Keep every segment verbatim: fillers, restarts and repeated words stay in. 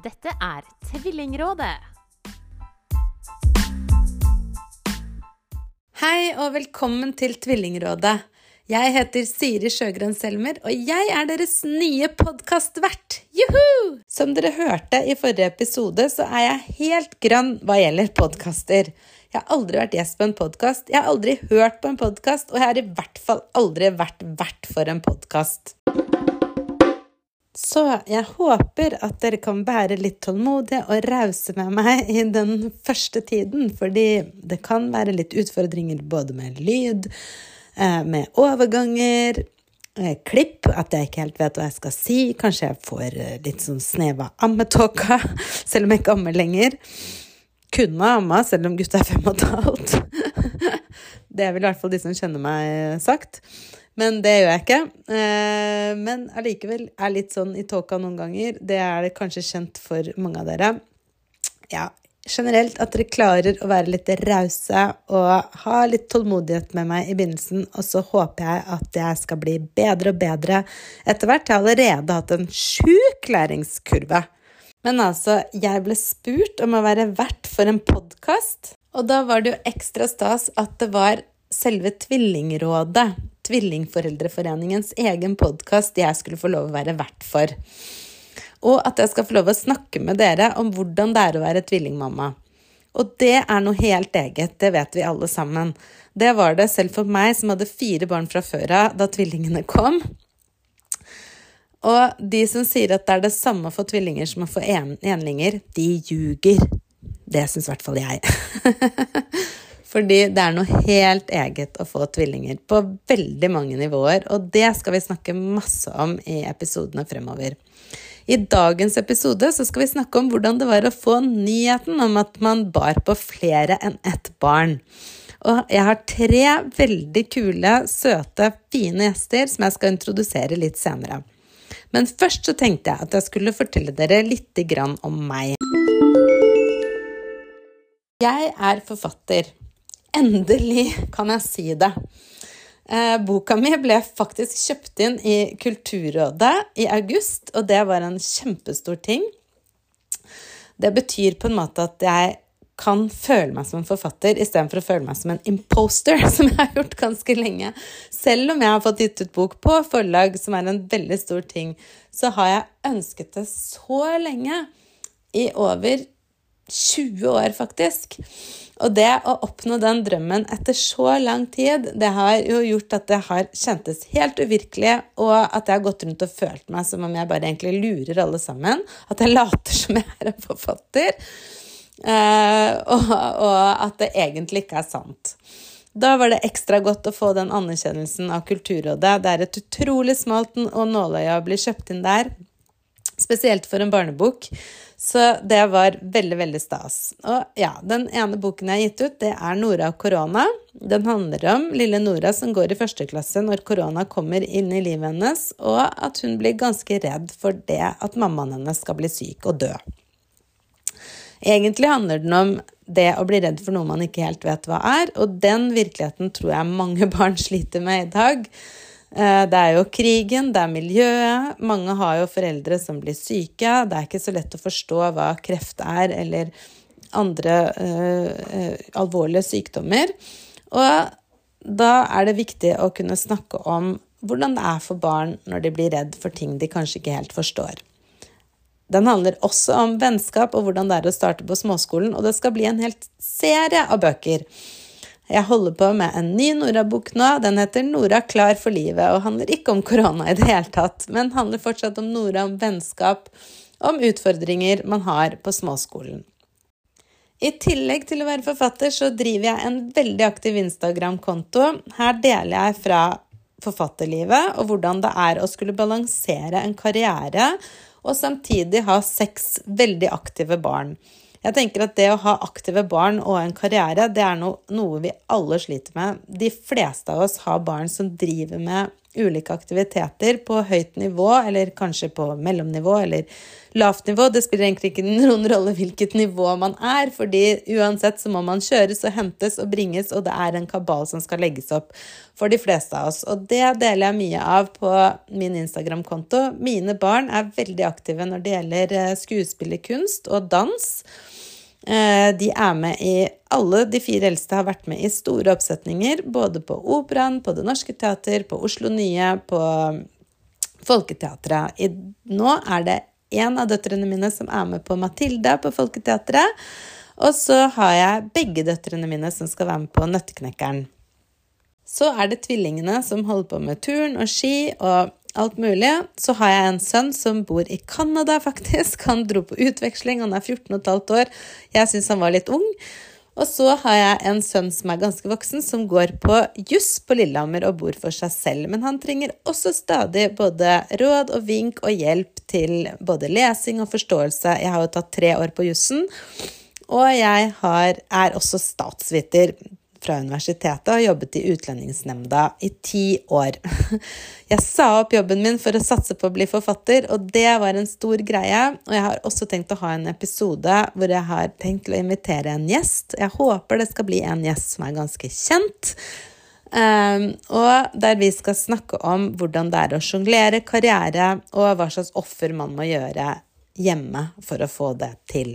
Dette er Tvillingrådet. Hei og velkommen til Tvillingrådet. Jeg heter Siri Sjøgren Selmer, og jeg er deres nye podcastvert. Juhu! Som dere hørte i forrige episode, så er jeg helt grønn hva gjelder podcaster. Jeg har aldri vært gjest på en podcast, jeg har aldri hørt på en podcast, og jeg har i hvert fall aldri vært vert for en podcast. Så jeg håper at dere kan være litt tålmodige og rause med meg i den første tiden, fordi det kan være litt utfordringer både med lyd, med overganger, klipp, at jeg ikke helt vet hva jeg skal si. Kanskje jeg får litt sånn snev av ammetåka, selv om jeg ikke ammer lenger. Kunne amma, selv om gutta er fem og et halvt. Det er vel i hvert fall de som kjenner meg sagt. Men det gjør jeg ikke. Men allikevel er litt sånn i tåka noen ganger. Det er det kanskje kjent for mange av dere. Ja, generelt at dere klarer å være litt rause og ha litt tålmodighet med meg i begynnelsen. Og så håper jeg at jeg skal bli bedre og bedre etter hvert. Jeg har allerede hatt en sjuk læringskurve. Men altså, jeg ble spurt om å være vert for en podcast. Og da var det jo ekstra stas at det var selve Tvillingrådet, Tvillingforeldreforeningens egen podcast jeg skulle få lov å være vert for. Og at jeg skal få lov å snakke med dere om hvordan det er å være tvillingmamma. Og det er noe helt eget, det vet vi alle sammen. Det var det selv for meg som hadde fire barn fra før av da tvillingene kom. Og de som sier at det er det samme for tvillinger som å få en enlinger, de ljuger. Det synes i hvert fall jeg. Fordi det er noe helt eget å få tvillinger på veldig mange nivåer, og det skal vi snakke masse om i episodene fremover. I dagens episode så skal vi snakke om hvordan det var å få nyheten om at man bar på flere enn ett barn. Og jeg har tre veldig kule, søte, fine gjester som jeg skal introdusere litt senere. Men først så tenkte jeg at jeg skulle fortelle dere litt grann om meg. Jeg er forfatter. Endelig kan jeg si det. Eh, boka mi ble faktisk kjøpt inn i Kulturrådet i august, og det var en kjempestor ting. Det betyr på en måte at jeg kan føle meg som en forfatter, i stedet for å føle meg som en imposter, som jeg har gjort ganske lenge. Selv om jeg har fått gitt ut bok på forlag, som er en veldig stor ting, så har jeg ønsket det så lenge, i over tjue år faktisk. Og det å oppnå den drømmen etter så lang tid, det har jo gjort at det har kjentes helt uvirkelig, og at jeg har gått rundt og følt meg som om jeg bare egentlig lurer alle sammen, at jeg later som jeg er en forfatter, eh, og, og at det egentlig ikke er sant. Da var det ekstra godt å få den anerkjennelsen av Kulturrådet. Det er et utrolig smalt og nåløye å bli kjøpt inn der, spesielt for en barnebok. Så det var veldig, veldig stas. Og ja, den ene boken jeg har gitt ut, det er Nora og korona. Den handler om lille Nora som går i første klasse når korona kommer inn i livet hennes, og at hun blir ganske redd for det at mammaen hennes skal bli syk og dø. Egentlig handler den om det å bli redd for noe man ikke helt vet hva er, og den virkeligheten tror jeg mange barn sliter med i dag. Det er jo krigen, det er miljøet, mange har jo foreldre som blir syke, det er ikke så lett å forstå hva kreft er, eller andre uh, alvorlige sykdommer. Og da er det viktig å kunne snakke om hvordan det er for barn når de blir redd for ting de kanskje ikke helt forstår. Den handler også om vennskap og hvordan det er å starte på småskolen, og det skal bli en helt serie av bøker. Jeg holder på med en ny Nora-bok nå, den heter Nora klar for livet, og handler ikke om korona i det hele tatt, men handler fortsatt om Nora, om vennskap, om utfordringer man har på småskolen. I tillegg til å være forfatter så driver jeg en veldig aktiv Instagram-konto. Her deler jeg fra forfatterlivet, og hvordan det er å skulle balansere en karriere, og samtidig ha seks veldig aktive barn. Jeg tenker at det å ha aktive barn og en karriere, det er no, noe vi alle sliter med. De fleste av oss har barn som driver med ulike aktiviteter på høyt nivå, eller kanskje på mellomnivå, eller lavt nivå. Det spiller egentlig ikke noen rolle hvilket nivå man er, fordi uansett så må man kjøres og hentes og bringes, og det er en kabal som skal legges opp for de fleste av oss. Og det deler jeg mye av på min Instagram-konto. Mine barn er veldig aktive når det gjelder skuespillerkunst og dans. De er med i, alle de fire eldste har vært med i store oppsetninger, både på Operaen, på Det Norske Teater, på Oslo Nye, på Folketeatret. I, nå er det en av døtrene mine som er med på Matilda på Folketeatret, og så har jeg begge døtrene mine som skal være med på Nøtteknekkeren. Så er det tvillingene som holder på med turn og ski og alt mulig. Så har jeg en sønn som bor i Canada faktisk. Han dro på utveksling, han er fjorten og et halvt år. Jeg synes han var litt ung. Og så har jeg en sønn som er ganske voksen, som går på juss på Lillehammer og bor for seg selv. Men han trenger også stadig både råd og vink og hjelp til både lesing og forståelse. Jeg har jo tatt tre år på jussen, og jeg har, er også statsviter fra universitetet og har jobbet i utlendingsnemnda i ti år. Jeg sa opp jobben min for å satse på å bli forfatter, og det var en stor greie. Og jeg har også tenkt å ha en episode hvor jeg har tenkt å invitere en gjest. Jeg håper det skal bli en gjest som er ganske kjent, um, og der vi skal snakke om hvordan det er å jonglere karriere, og hva slags offer man må gjøre hjemme for å få det til.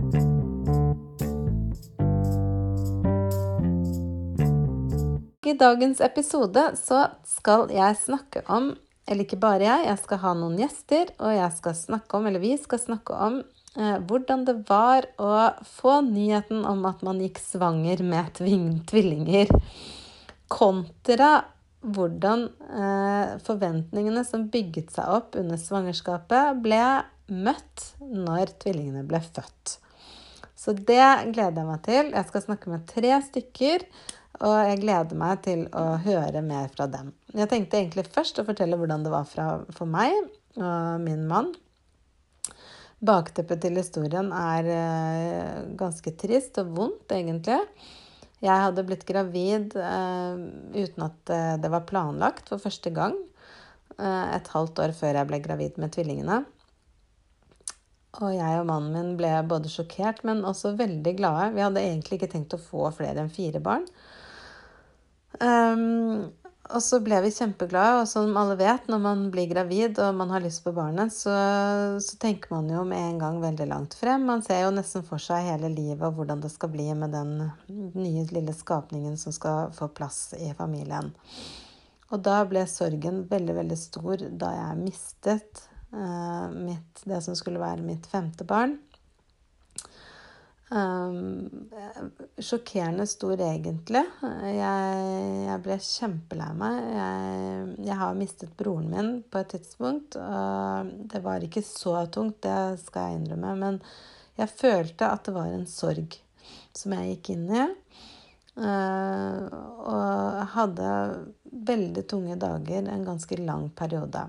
I dagens episode så skal jeg snakke om, eller ikke bare jeg, jeg skal ha noen gjester, og jeg skal snakke om, eller vi skal snakke om, eh, hvordan det var å få nyheten om at man gikk svanger med tvillinger, kontra hvordan eh, forventningene som bygget seg opp under svangerskapet ble møtt når tvillingene ble født. Så det gleder jeg meg til. Jeg skal snakke med tre stykker, og jeg gleder meg til å høre mer fra dem. Jeg tenkte egentlig først å fortelle hvordan det var fra, for meg og min mann. Bakteppet til historien er eh, ganske trist og vondt, egentlig. Jeg hadde blitt gravid eh, uten at eh, det var planlagt for første gang, eh, et halvt år før jeg ble gravid med tvillingene. Og jeg og mannen min ble både sjokkert, men også veldig glade. Vi hadde egentlig ikke tenkt å få flere enn fire barn. Um, og så ble vi kjempeglade, og som alle vet, når man blir gravid og man har lyst på barnet, så, så tenker man jo med en gang veldig langt frem. Man ser jo nesten for seg hele livet og hvordan det skal bli med den nye lille skapningen som skal få plass i familien. Og da ble sorgen veldig, veldig stor da jeg mistet uh, mitt, det som skulle være mitt femte barn. Um, sjokkerende stor egentlig. Jeg, jeg ble kjempelei meg. Jeg, jeg har mistet broren min på et tidspunkt, og det var ikke så tungt, det skal jeg innrømme, men jeg følte at det var en sorg som jeg gikk inn i, uh, og hadde veldig tunge dager, en ganske lang periode.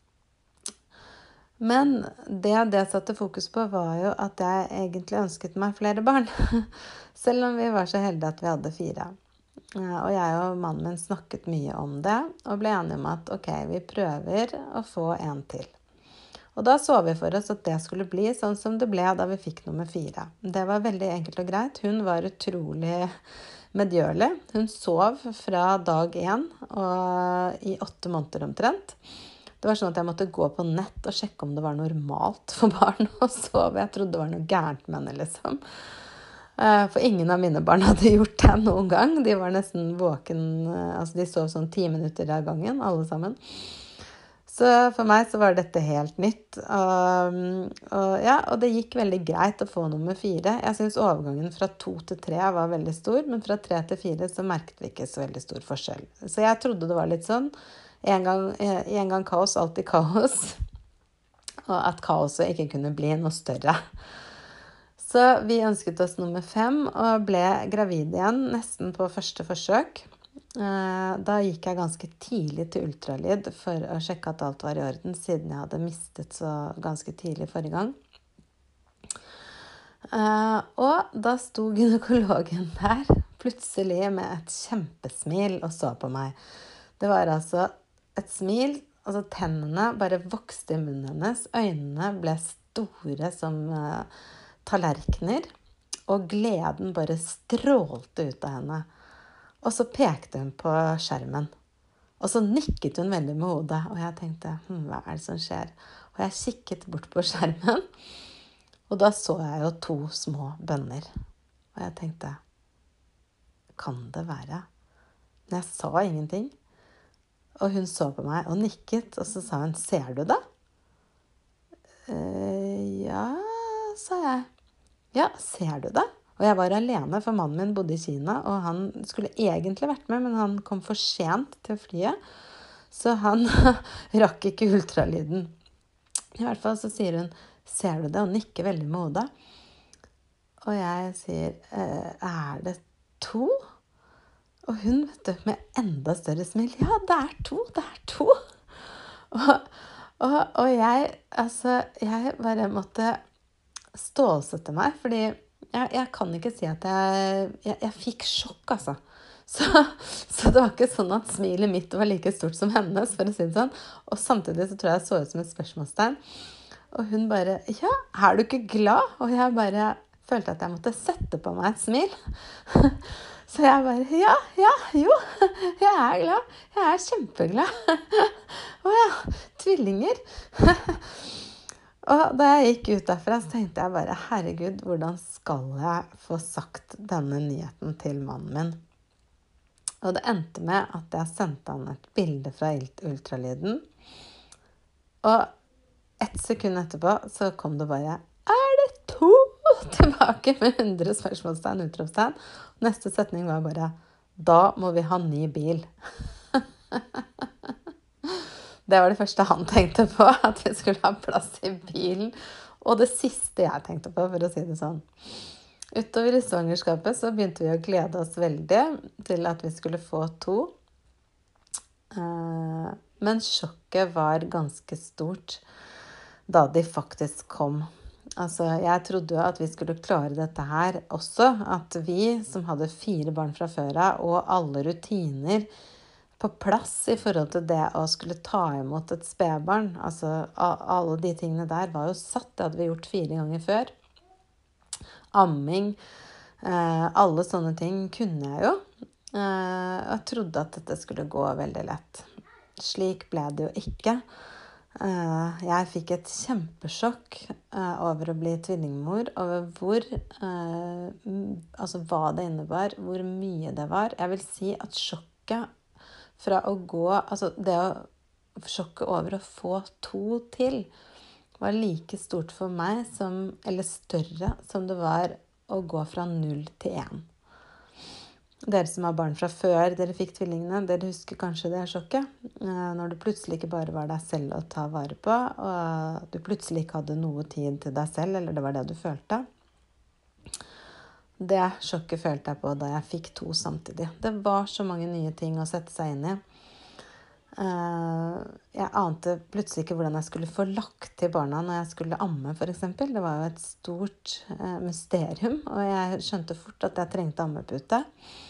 Men det det satte fokus på var jo at jeg egentlig ønsket meg flere barn, selv om vi var så heldige at vi hadde fire. Og jeg og mannen min snakket mye om det, og ble enige om at ok, vi prøver å få en til. Og da så vi for oss at det skulle bli sånn som det ble da vi fikk nummer fire. Det var veldig enkelt og greit. Hun var utrolig medgjørlig. Hun sov fra dag én og i åtte måneder omtrent. Det var sånn at jeg måtte gå på nett og sjekke om det var normalt for barn å sove. Jeg trodde det var noe gærent med henne, liksom. For ingen av mine barn hadde gjort det noen gang. De var nesten våken, altså de sov sånn ti minutter av gangen, alle sammen. Så for meg så var dette helt nytt. Og, og, ja, og det gikk veldig greit å få nummer fire. Jeg synes overgangen fra to til tre var veldig stor, men fra tre til fire så merket vi ikke så veldig stor forskjell. Så jeg trodde det var litt sånn, En gang, en gang kaos, alltid kaos, og at kaoset ikke kunne bli noe større. Så vi ønsket oss nummer fem, og ble gravid igjen nesten på første forsøk. Da gikk jeg ganske tidlig til ultralyd for å sjekke at alt var i orden, siden jeg hadde mistet så ganske tidlig forrige gang. Og da sto gynekologen der, plutselig med et kjempesmil og så på meg. Det var altså et smil, altså tennene bare vokste i munnen hennes, øynene ble store som eh, tallerkener, og gleden bare strålte ut av henne. Og så pekte hun på skjermen. Og så nikket hun veldig med hodet, og jeg tenkte, hm, hva er det som skjer? Og jeg kikket bort på skjermen, og da så jeg jo to små bønner. Og jeg tenkte, kan det være? Men jeg sa ingenting. Og hun så på meg og nikket, og så sa hun, ser du det? Eh, ja, sa jeg. Ja, ser du det? Og jeg var alene, for mannen min bodde i Kina, og han skulle egentlig vært med, men han kom for sent til flyet, så han rakk ikke ultralyden. I hvert fall så sier hun, ser du det? Og nikker veldig med hodet. Og jeg sier, eh, er det to? Og hun, vet du, med enda større smil, ja, det er to, det er to. Og, og, og jeg, altså, jeg bare måtte stålsette meg, fordi jeg, jeg kan ikke si at jeg, jeg, jeg fikk sjokk, altså. Så, så det var ikke sånn at smilet mitt var like stort som hennes, for å si det sånn. Og samtidig så tror jeg jeg så ut som et spørsmålstegn. Og hun bare, ja, er du ikke glad? Og jeg bare følte at jeg måtte sette på meg et smil. Så jeg bare, ja, ja, jo, jeg er glad. Jeg er kjempeglad. Åja, tvillinger. Og da jeg gikk ut derfra, så tenkte jeg bare, herregud, hvordan skal jeg få sagt denne nyheten til mannen min? Og det endte med at jeg sendte han et bilde fra ultralyden. Og ett sekund etterpå så kom det bare, er det to? Tilbake med hundre spørsmålstegn, utropstegn. Neste setning var bare, da må vi ha ny bil. Det var det første han tenkte på, at vi skulle ha plass i bilen. Og det siste jeg tenkte på, for å si det sånn. Utover i svangerskapet så begynte vi å glede oss veldig til at vi skulle få to. Men sjokket var ganske stort da de faktisk kom. Altså, jeg trodde jo at vi skulle klare dette her også. At vi som hadde fire barn fra før av, og alle rutiner på plass i forhold til det å skulle ta imot et spedbarn. Altså, alle de tingene der var jo satt. Det hadde vi gjort fire ganger før. Amming, eh, alle sånne ting kunne jeg jo. Eh, jeg trodde at dette skulle gå veldig lett. Slik ble det jo ikke. Eh, jeg fikk et kjempesjokk eh, over å bli tvillingmor, over hvor, eh, altså hva det innebar, hvor mye det var. Jeg vil si at sjokket fra å gå, altså det å sjokke over å få to til, var like stort for meg som, eller større, som det var å gå fra null til én. Dere som har barn fra før dere fikk tvillingene, dere husker kanskje det sjokket. Når du plutselig ikke bare var deg selv å ta vare på, og du plutselig ikke hadde noe tid til deg selv, eller det var det du følte. Det sjokket følte jeg på da jeg fikk to samtidig. Det var så mange nye ting å sette seg inn i. Jeg ante plutselig ikke hvordan jeg skulle få lagt til barna når jeg skulle amme, for eksempel. Det var jo et stort mysterium, og jeg skjønte fort at jeg trengte ammepute.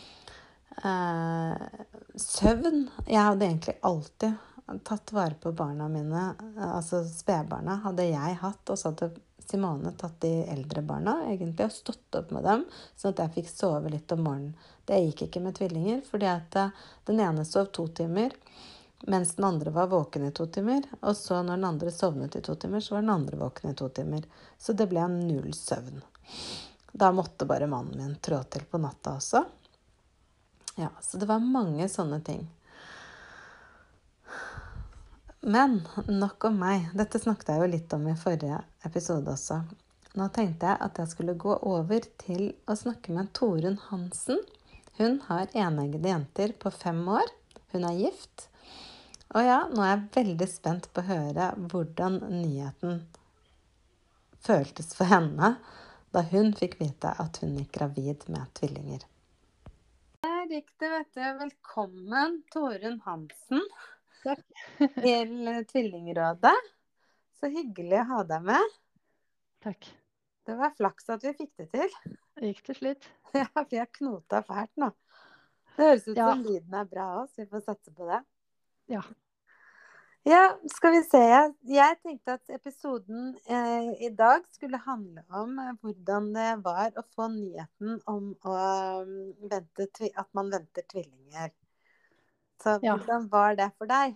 Søvn. Jeg hadde egentlig alltid tatt vare på barna mine, altså spedbarna hadde jeg hatt, og så hadde Simone tatt de eldre barna, egentlig, og stått opp med dem, sånn at jeg fikk sove litt om morgenen. Det gikk ikke med tvillinger, fordi at den ene sov to timer, mens den andre var våken i to timer, og så når den andre sovnet i to timer, så var den andre våken i to timer. Så det ble null søvn. Da måtte bare mannen min trå til på natta også. Ja, så det var mange sånne ting. Men nok om meg. Dette snakket jeg jo litt om i forrige episode også. Nå tenkte jeg at jeg skulle gå over til å snakke med Torunn Hansen. Hun har eneggede jenter på fem år. Hun er gift. Og ja, nå er jeg veldig spent på å høre hvordan nyheten føltes for henne da hun fikk vite at hun gikk gravid med tvillinger. Der gikk det, vet du. Velkommen, Torunn Hansen. Takk. Til Tvillingrådet. Så hyggelig å ha deg med. Takk. Det var flaks at vi fikk det til. Det gikk til slutt. Ja, vi har knota fælt nå. Det høres ut Ja. som lyden er bra også, vi får satse på det. Ja. Ja, skal vi se. Jeg, jeg tenkte at episoden eh, i dag skulle handle om eh, hvordan det var å få nyheten om å, um, vente, tvi- at man venter tvillinger. Så Ja. hvordan var det for deg?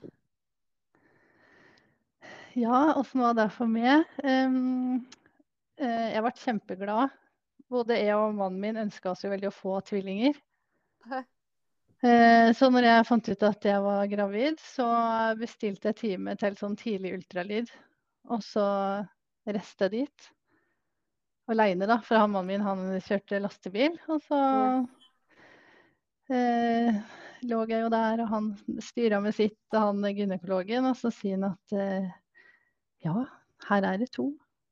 Ja, åssen var det for meg? Ehm, eh, jeg ble kjempeglad. Både jeg og mannen min ønska oss jo veldig å få tvillinger. Eh, så når jeg fant ut at jeg var gravid, så bestilte jeg time til sånn tidlig ultralyd. Og så reiste jeg dit. Aleine, da, for han mannen min han kjørte lastebil. Og så Ja. eh, lå jeg jo der, og han styra med sitt, og han er gynekologen, og så sier han at eh, ja, her er det to.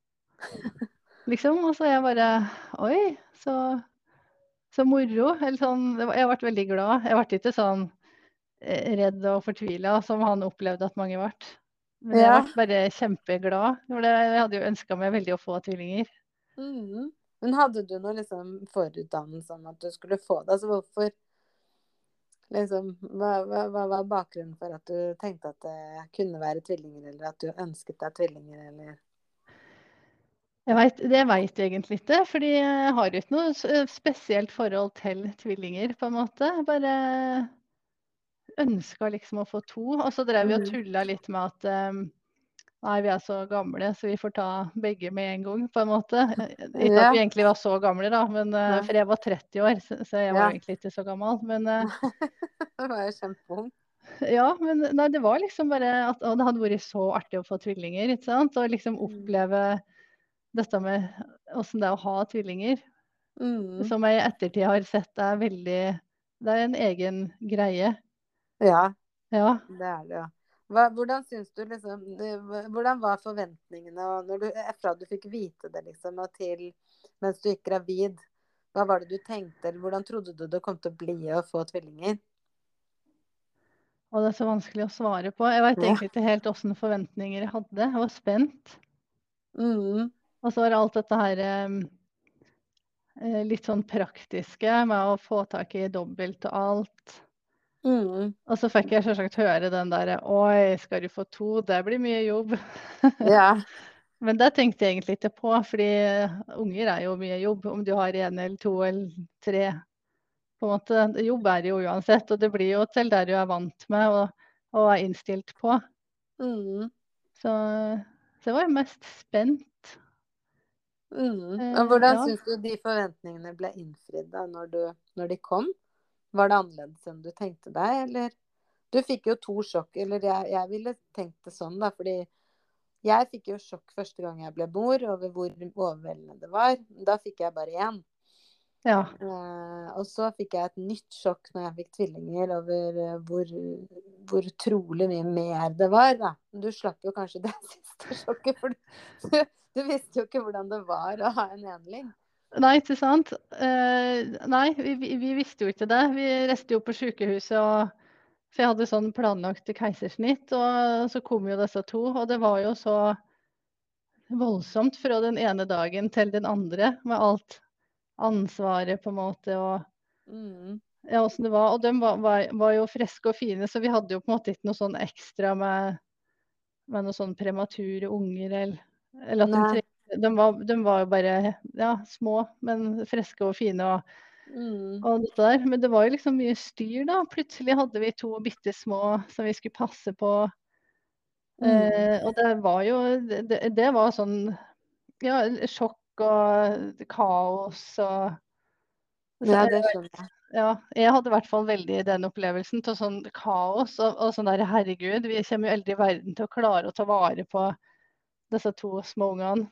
Liksom. Og så jeg bare oi, så, så moro. Eller sånn, det var- jeg ble veldig glad. Jeg ble ikke sånn eh, redd og fortvila som han opplevde at mange ble. Men jeg Ja. ble bare kjempeglad. For det, jeg hadde jo ønska meg veldig å få tvillinger. Mhm. Men hadde du noe liksom forutdannelse om at du skulle få det? Altså hvorfor liksom, hva, hva, hva var bakgrunnen for at du tenkte at det kunne være tvillinger, eller at du ønsket deg tvillinger, eller? Jeg vet, det veit jeg egentlig ikke, fordi jeg har ikke noe s- spesielt forhold til tvillinger, på en måte. Jeg bare ønska liksom å få to. Og så drev vi og Mhm. tulla litt med at um, nei, vi er så gamle, så vi får ta begge med en gang, på en måte. Ikke at Ja. vi egentlig var så gamle, da, men, uh, Nei. for jeg var tretti år, så, så jeg var Ja. jo egentlig ikke så gammel. Men uh, Det var jo kjempeung. ja, men nei, det var liksom bare at og det hadde vært så artig å få tvillinger, ikke sant? Og liksom Mm. oppleve dette med åssen det er å ha tvillinger. Mm. Som jeg i ettertid har sett er veldig Det er en egen greie. Ja, Ja. det er det, ja. Hva, hvordan syns du liksom det, hvordan var forventningene og når du, fra du fikk vite det, liksom, og til mens du gikk gravid? Hva var det du tenkte, eller hvordan trodde du det kom til å bli å få tvillinger? Og det er så vanskelig å svare på. Jeg veit Ja. egentlig ikke helt åssen forventninger jeg hadde. Jeg var spent. Mm. Og så var det alt dette her eh, litt sånn praktiske med å få tak i dobbelt og alt. Mm. Og så fikk jeg selvsagt høre den derre oi, skal du få to? Det blir mye jobb. Ja. Men det tenkte jeg egentlig ikke på, fordi unger er jo mye jobb. Om du har én eller to eller tre. På en måte, jobb er det jo uansett, og det blir jo til det du er vant med og, og er innstilt på. Mm. Så, så jeg var jo mest spent. Mm. Og Eh, hvordan ja. syns du de forventningene ble innfridd da når, du, når de kom? Var det annerledes enn du tenkte deg, eller? Du fikk jo to sjokk, eller jeg, jeg ville tenkt det sånn, da, fordi jeg fikk jo sjokk første gang jeg ble mor, over hvor overveldende det var. Da fikk jeg bare én. Ja. Eh, og så fikk jeg et nytt sjokk når jeg fikk tvillinger, over eh, hvor, hvor utrolig mye mer det var, da. Du slapp jo kanskje det siste sjokket, for du, du visste jo ikke hvordan det var å ha en enling. Nei, ikke sant? Eh, nei, vi, vi, vi visste jo ikke det. Vi reiste jo på sykehuset, og, for jeg hadde sånn planlagt keisersnitt. Og så kom jo disse to, og det var jo så voldsomt fra den ene dagen til den andre, med alt ansvaret på en måte, og Mm. ja, åssen det var. Og de var, var, var jo friske og fine, så vi hadde jo på en måte ikke noe sånn ekstra med, med noen sånn premature unger, eller, eller at de Nei. trengte de var, de var jo bare ja, små, men friske og fine. og Mm. Og dette der. Men det var jo liksom mye styr, da. Plutselig hadde vi to bitte små som vi skulle passe på. Mm. Eh, og det var jo det, det var sånn ja, sjokk og kaos og så, Ja, det eh, skjønner jeg. ja, jeg hadde i hvert fall veldig den opplevelsen til sånn kaos og, og sånn der herregud, vi kommer jo aldri i verden til å klare å ta vare på disse to små ungene.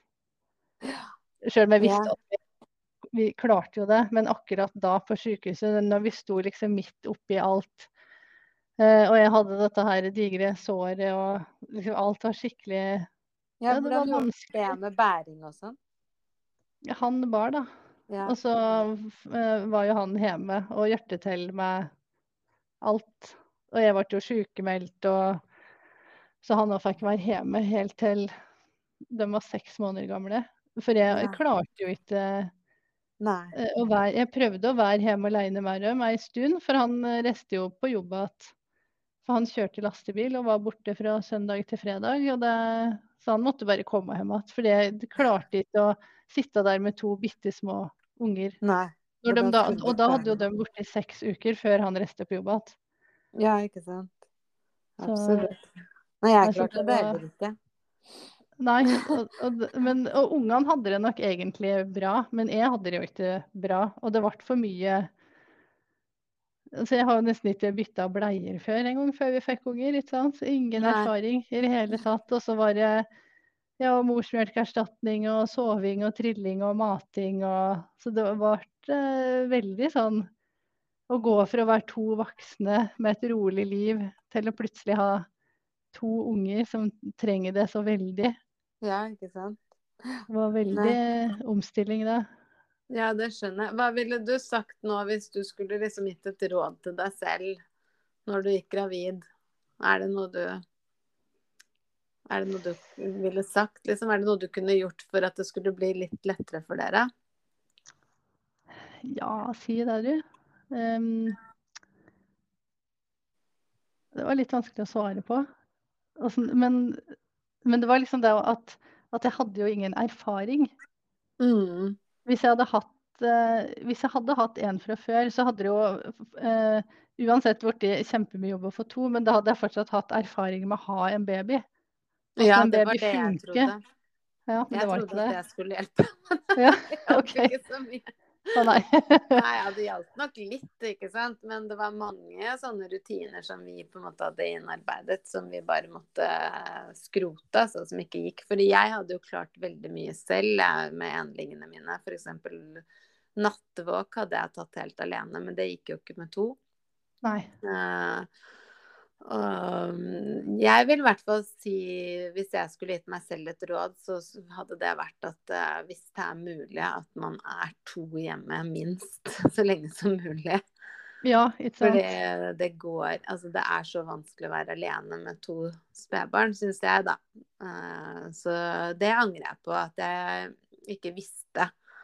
Selv om jeg Ja. visste at vi klarte jo det, men akkurat da på sykehuset, når vi sto liksom midt oppi alt, eh, og jeg hadde dette her digre såret, og liksom alt var skikkelig Ja, Ja, det hvordan var gjorde du det vanskelig. med bæring og sånn? Han bar, da. Ja. Og så eh, var jo han hjemme og hjalp til med alt. Og jeg ble jo sykemeldt, og så han òg fikk være hjemme helt til de var seks måneder gamle. For jeg Ja. klarte jo ikke Nei. Eh, å være, jeg prøvde å være hjemme alene med dem ei stund, for han eh, reiste jo på jobb igjen For han kjørte lastebil og var borte fra søndag til fredag, og det, så han måtte bare komme hjem igjen. For det klarte ikke å sitte der med to bitte små unger. Nei. Når Og de da da, skulle og du da hadde jo klare de borte i seks uker før han reiste på jobb igjen. Ja, ikke sant. Så, Absolutt. Nei, jeg altså, klarte det det var- heller ikke. Nei, og, og, men, og ungene hadde det nok egentlig bra, men jeg hadde det jo ikke bra. Og det ble for mye. Altså jeg har jo nesten ikke bytta bleier før en gang før vi fikk unger. Ikke sant? Så ingen Nei. erfaring i det hele tatt. Og så var det ja, morsmelkerstatning og soving og trilling og mating. Og, så det ble eh, veldig sånn å gå fra å være to voksne med et rolig liv til å plutselig ha to unger som trenger det så veldig. Ja, ikke sant. Det var veldig omstilling da. Ja, det skjønner jeg. Hva ville du sagt nå hvis du skulle liksom gitt et råd til deg selv når du gikk gravid? Er det noe du Er det noe du ville sagt? Liksom, er det noe du kunne gjort for at det skulle bli litt lettere for dere? Ja, si det du. Um, det var litt vanskelig å svare på. Altså, men, men det var liksom det at, at jeg hadde jo ingen erfaring. Mm. Hvis jeg hadde hatt eh, hvis jeg hadde hatt en fra før, så hadde det jo eh, uansett blitt kjempemye jobb å få to, men da hadde jeg fortsatt hatt erfaring med å ha en baby. Hvordan Ja, en det var baby det jeg funker. trodde. Ja, men Jeg det var trodde ikke at det. det skulle hjelpe. Ja, Det hjalp ok. ikke så mye. Å nei. Nei, ja, det hjalp nok litt, ikke sant? Men det var mange sånne rutiner som vi på en måte hadde innarbeidet, som vi bare måtte skrote, altså, som ikke gikk. Fordi jeg hadde jo klart veldig mye selv jeg, med enlingene mine. For eksempel nattevåk hadde jeg tatt helt alene, men det gikk jo ikke med to. Nei. Uh, og jeg vil i hvert fall si, hvis jeg skulle gitt meg selv et råd, så hadde det vært at uh, hvis det er mulig at man er to hjemme minst så lenge som mulig. Ja, ikke sant. For det, det går, altså det er så vanskelig å være alene med to spedbarn, synes jeg da. Uh, så det angrer jeg på at jeg ikke visste.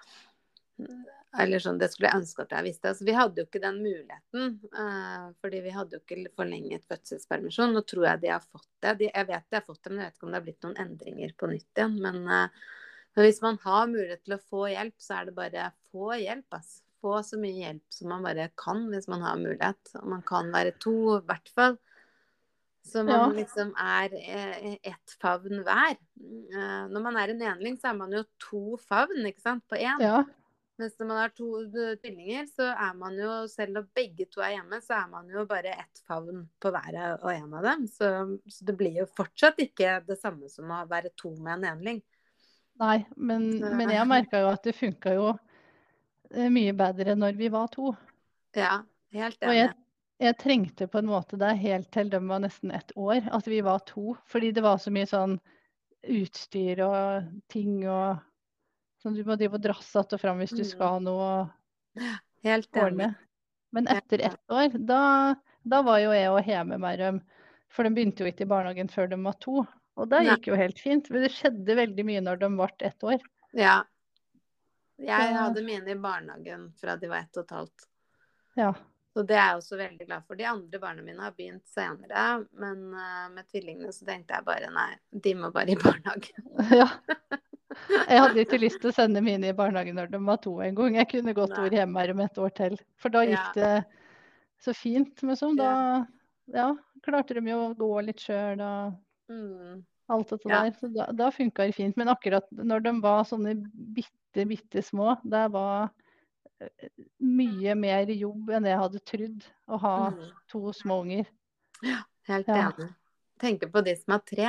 Eller sånn, det skulle jeg ønske at jeg visste. Altså, vi hadde jo ikke den muligheten, uh, fordi vi hadde jo ikke forlenget fødselspermisjon. Nå tror jeg de har fått det. De, jeg vet de har fått det, men jeg vet ikke om det har blitt noen endringer på nytt igjen. Men, uh, men hvis man har mulighet til å få hjelp, så er det bare få hjelp. Altså. Få så mye hjelp som man bare kan hvis man har mulighet. Og man kan være to, i hvert fall. Så man Ja. liksom er eh, ett favn hver. Uh, når man er en enling, så er man jo to favn, ikke sant, på én. Ja. Mens når man har to tvillinger, så er man jo, selv om begge to er hjemme, så er man jo bare ett favn på hver og en av dem. Så, så det blir jo fortsatt ikke det samme som å være to med en enling. Nei, men, men jeg merket jo at det funket jo eh, mye bedre når vi var to. Ja, helt Og enig. jeg, jeg trengte på en måte det helt til de var nesten ett år, at vi var to. Fordi det var så mye sånn utstyr og ting og som du må drive og drasse att og fram hvis du Mm. skal noe Helt enig. ordne. Men Helt etter ett år, da, da var jo jeg og hjemme med dem. For de begynte jo ikke i barnehagen før de var to. Og det Nei. gikk jo helt fint. Men det skjedde veldig mye når de ble ett år. Ja. Jeg Så- hadde mine i barnehagen fra de var ett og et halvt. Ja. Så det er jeg også veldig glad for. De andre barna mine har begynt senere, men uh, med tvillingene så tenkte jeg bare nei, de må bare i barnehagen. Ja. Jeg hadde ikke lyst til å sende mine i barnehagen når de var to en gang. Jeg kunne godt Nei. vært hjemme her om et år til. For da Ja. gikk det så fint. Men som da ja, klarte de jo å gå litt sjøl og Mm. alt dette Ja. der. Så da, da funka det fint. Men akkurat når de var sånne bitte, bitte små, det var eh, mye mer jobb enn jeg hadde trodd å ha Mm. to små unger. Helt Ja. enig. Tenker på de som har tre.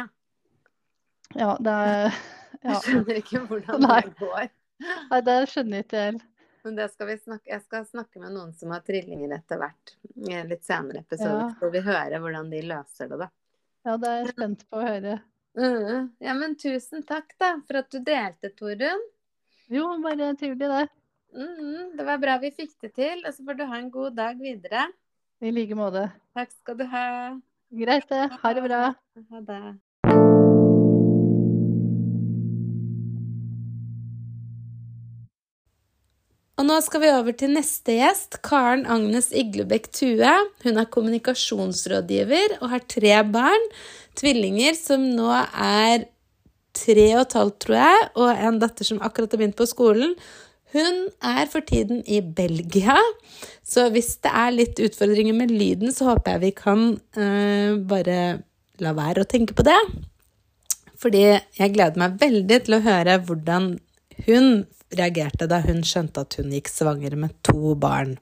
Ja, det er ja. Jeg skjønner ikke hvordan Nei. det går. Nei, det skjønner jeg ikke helt. Men det skal vi snakke, jeg skal snakke med noen som har trillinger etter hvert. I en litt senere episode. Ja. Så får vi høre hvordan de løser det da. Ja, det er jeg spent på å høre. Mm. Ja, men tusen takk da, for at du delte, Torunn. Jo, bare trivelig det. Mm, det var bra vi fikk det til, og så får du ha en god dag videre. I like måte. Takk skal du ha. Greit det. Ha det bra. Ha det. Og nå skal vi over til neste gjest, Karen Agnes Iglebekk Thue. Hun er kommunikasjonsrådgiver og har tre barn, tvillinger som nå er tre og et halvt, tror jeg, og en datter som akkurat har begynt på skolen. Hun er for tiden i Belgia, så hvis det er litt utfordringer med lyden, så håper jeg vi kan uh, bare la være å tenke på det. Fordi jeg gleder meg veldig til å høre hvordan hun reagerte da hun skjønte at hun gikk svanger med to barn.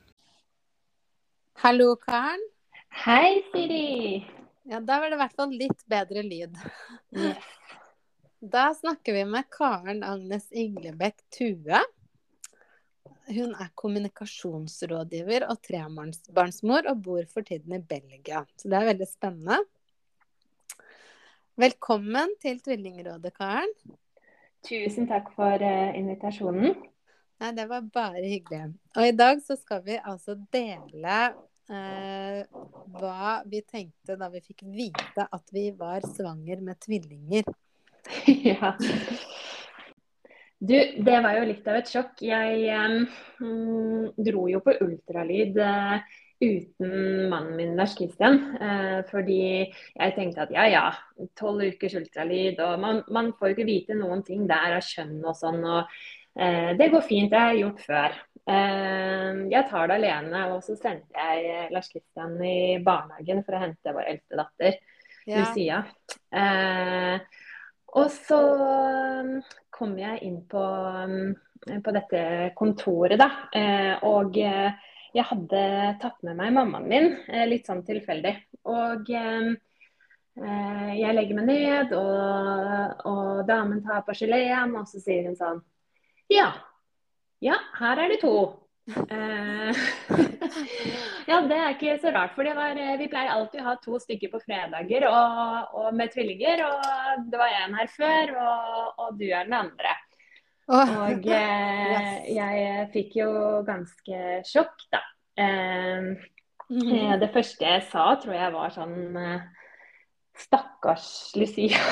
Hallo, Karen. Hei, Siri. Ja, da var det i hvert fall litt bedre lyd. Yes. Da snakker vi med Karen Agnes Iglebekk Thue. Hun er kommunikasjonsrådgiver og trebarnsmor og bor for tiden i Belgia. Så det er veldig spennende. Velkommen til Tvillingrådet, Karen. Tusen takk for uh, invitasjonen. Nei, det var bare hyggelig. Og i dag så skal vi altså dele uh, hva vi tenkte da vi fikk vite at vi var svanger med tvillinger. Ja. Du, det var jo litt av et sjokk. Jeg um, dro jo på ultralyd uh, uten mannen min, Lars Christian, uh, fordi jeg tenkte at ja, ja, tolv ukers ultralyd, og man, man får jo ikke vite noen ting der av kjønn og sånn, og uh, det går fint, det har jeg gjort før. Uh, jeg tar det alene, og så sendte jeg Lars Christian i barnehagen for å hente vår eldste datter, Ja. Lucia. Uh, Og så kom jeg inn på, på dette kontoret da, og jeg hadde tatt med meg mammaen min, litt sånn tilfeldig. Og jeg legger meg ned, og, og damen tar på geleen, og så sier hun sånn, ja, ja, her er det to. Ja, det er ikke så rart, for det var, vi pleier alltid å ha to stykker på fredager og, og med tvillinger, og det var en her før, og, og du er den andre. Oh. Og eh, yes. Jeg fikk jo ganske sjokk da. Eh, mm-hmm. Det første jeg sa, tror jeg var sånn, stakkars Lucia.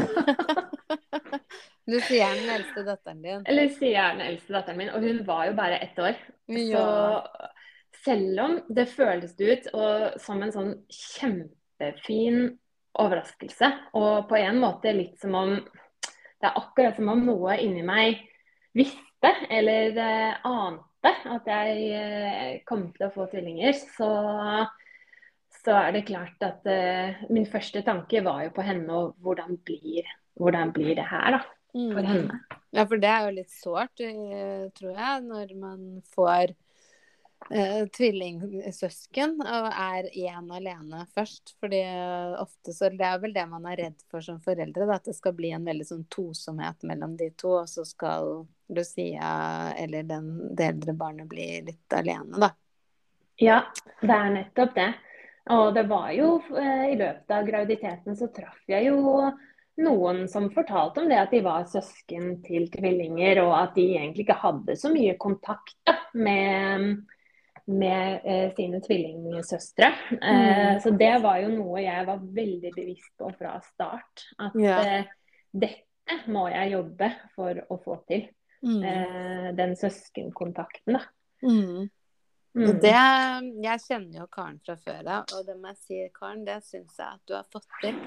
Lucia er den eldste datteren din. Lucia er den eldste datteren min, og hun var jo bare ett år. Ja. Så selv om det føles ut og, som en sånn kjempefin overraskelse, og på en måte litt som om, det er akkurat som om noe inni meg visste, eller eh, ante at jeg eh, kom til å få tvillinger, så, så er det klart at eh, min første tanke var jo på henne, og hvordan blir, hvordan blir det her da? For henne. Ja, for det er jo litt sårt, tror jeg, når man får eh, tvillingsøsken og er en alene først. Fordi ofte så det er vel det man er redd for som foreldre, da, at det skal bli en veldig sånn tosomhet mellom de to, og så skal Lucia eller den, det eldre barnet bli litt alene, da. Ja, det er nettopp det. Og det var jo eh, i løpet av graviditeten så traff jeg jo noen som fortalte om det at de var søsken til tvillinger, og at de egentlig ikke hadde så mye kontakt da, med, med eh, sine tvillingsøstre. Mm. Eh, så det var jo noe jeg var veldig bevisst på fra start. At ja. eh, dette må jeg jobbe for å få til. Mm. Eh, den søskenkontakten da. Mm. Mm. Det, jeg kjenner jo Karen fra før av, og det må jeg si, Karen, det synes jeg at du har fått til.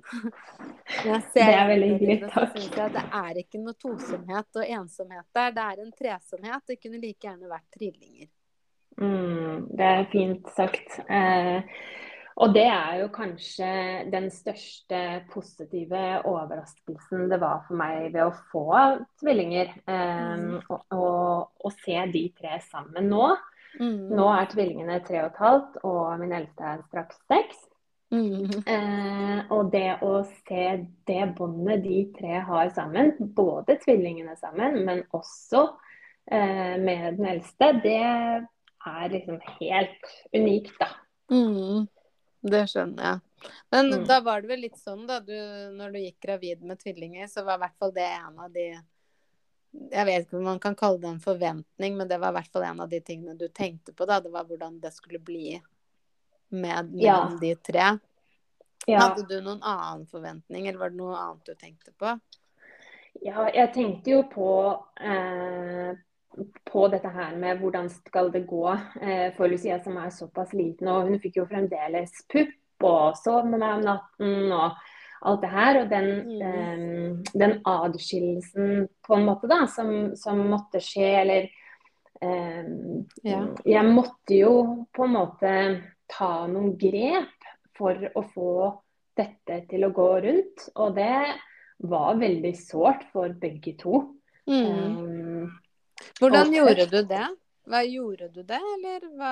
Det er veldig hyggelig, takk. Så synes jeg at det er ikke noe tosomhet og ensomhet der, det er en tresomhet, det kunne like gjerne vært trillinger. Mm, det er fint sagt. Eh, og det er jo kanskje den største positive overraskelsen det var for meg ved å få tvillinger, eh, mm. og, og, og se de tre sammen nå. Mm. Nå er tvillingene tre og et halvt, og min eldste er straks seks. Mm. Eh, og det å se det båndet de tre har sammen, både tvillingene sammen, men også eh, med den eldste, det er liksom helt unikt, da. Mm. Det skjønner jeg. Men mm. da var det vel litt sånn, da, du, når du gikk gravid med tvillinger, så var i hvert fall det en av de, jeg vet ikke om man kan kalle det en forventning, men det var i hvert fall en av de tingene du tenkte på da, det var hvordan det skulle bli med, med ja. de tre. Ja. Hadde du noen annen forventning, eller var det noe annet du tenkte på? Ja, jeg tenkte jo på, eh, på dette her med hvordan skal det gå eh, for Lucia som er såpass liten, og hun fikk jo fremdeles pupp og sov med meg om natten og alt det her, og den, Mm. eh, den adskillelsen på en måte da, som, som måtte skje, eller eh, Ja. jeg måtte jo på en måte ta noen grep for å få dette til å gå rundt, og det var veldig sårt for begge to. Mm. Um, Hvordan og gjorde tøft. du det? Hva gjorde du det, eller hva?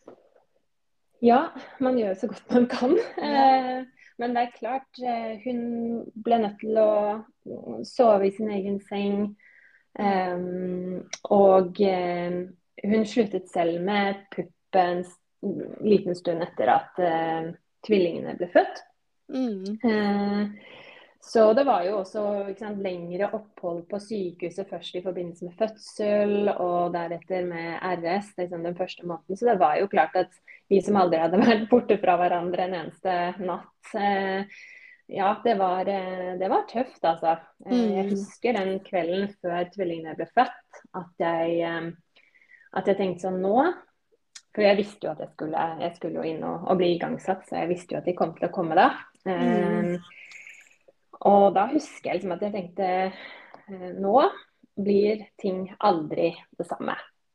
Ja, man gjør så godt man kan. Ja. Eh, men det er klart, eh, hun ble nødt til å sove i sin egen seng. Eh, og eh, hun sluttet selv med pupp en s- liten stund etter at eh, tvillingene ble født. Mm. Eh, så det var jo også ikke sant, lengre opphold på sykehuset, først i forbindelse med fødsel og deretter med R S liksom den første måneden. Så det var jo klart at vi som aldri hadde vært borte fra hverandre en eneste natt, eh, ja, det var, eh, det var tøft, altså. Eh, jeg Mm. husker den kvelden før tvillingene ble født, at jeg, eh, at jeg tenkte sånn nå. For jeg visste jo at jeg skulle, jeg skulle jo inn og, og bli igangsatt, så jeg visste jo at de kom til å komme da. Mm. Eh, og da husker jeg liksom at jeg tenkte eh, nå blir ting aldri det samme.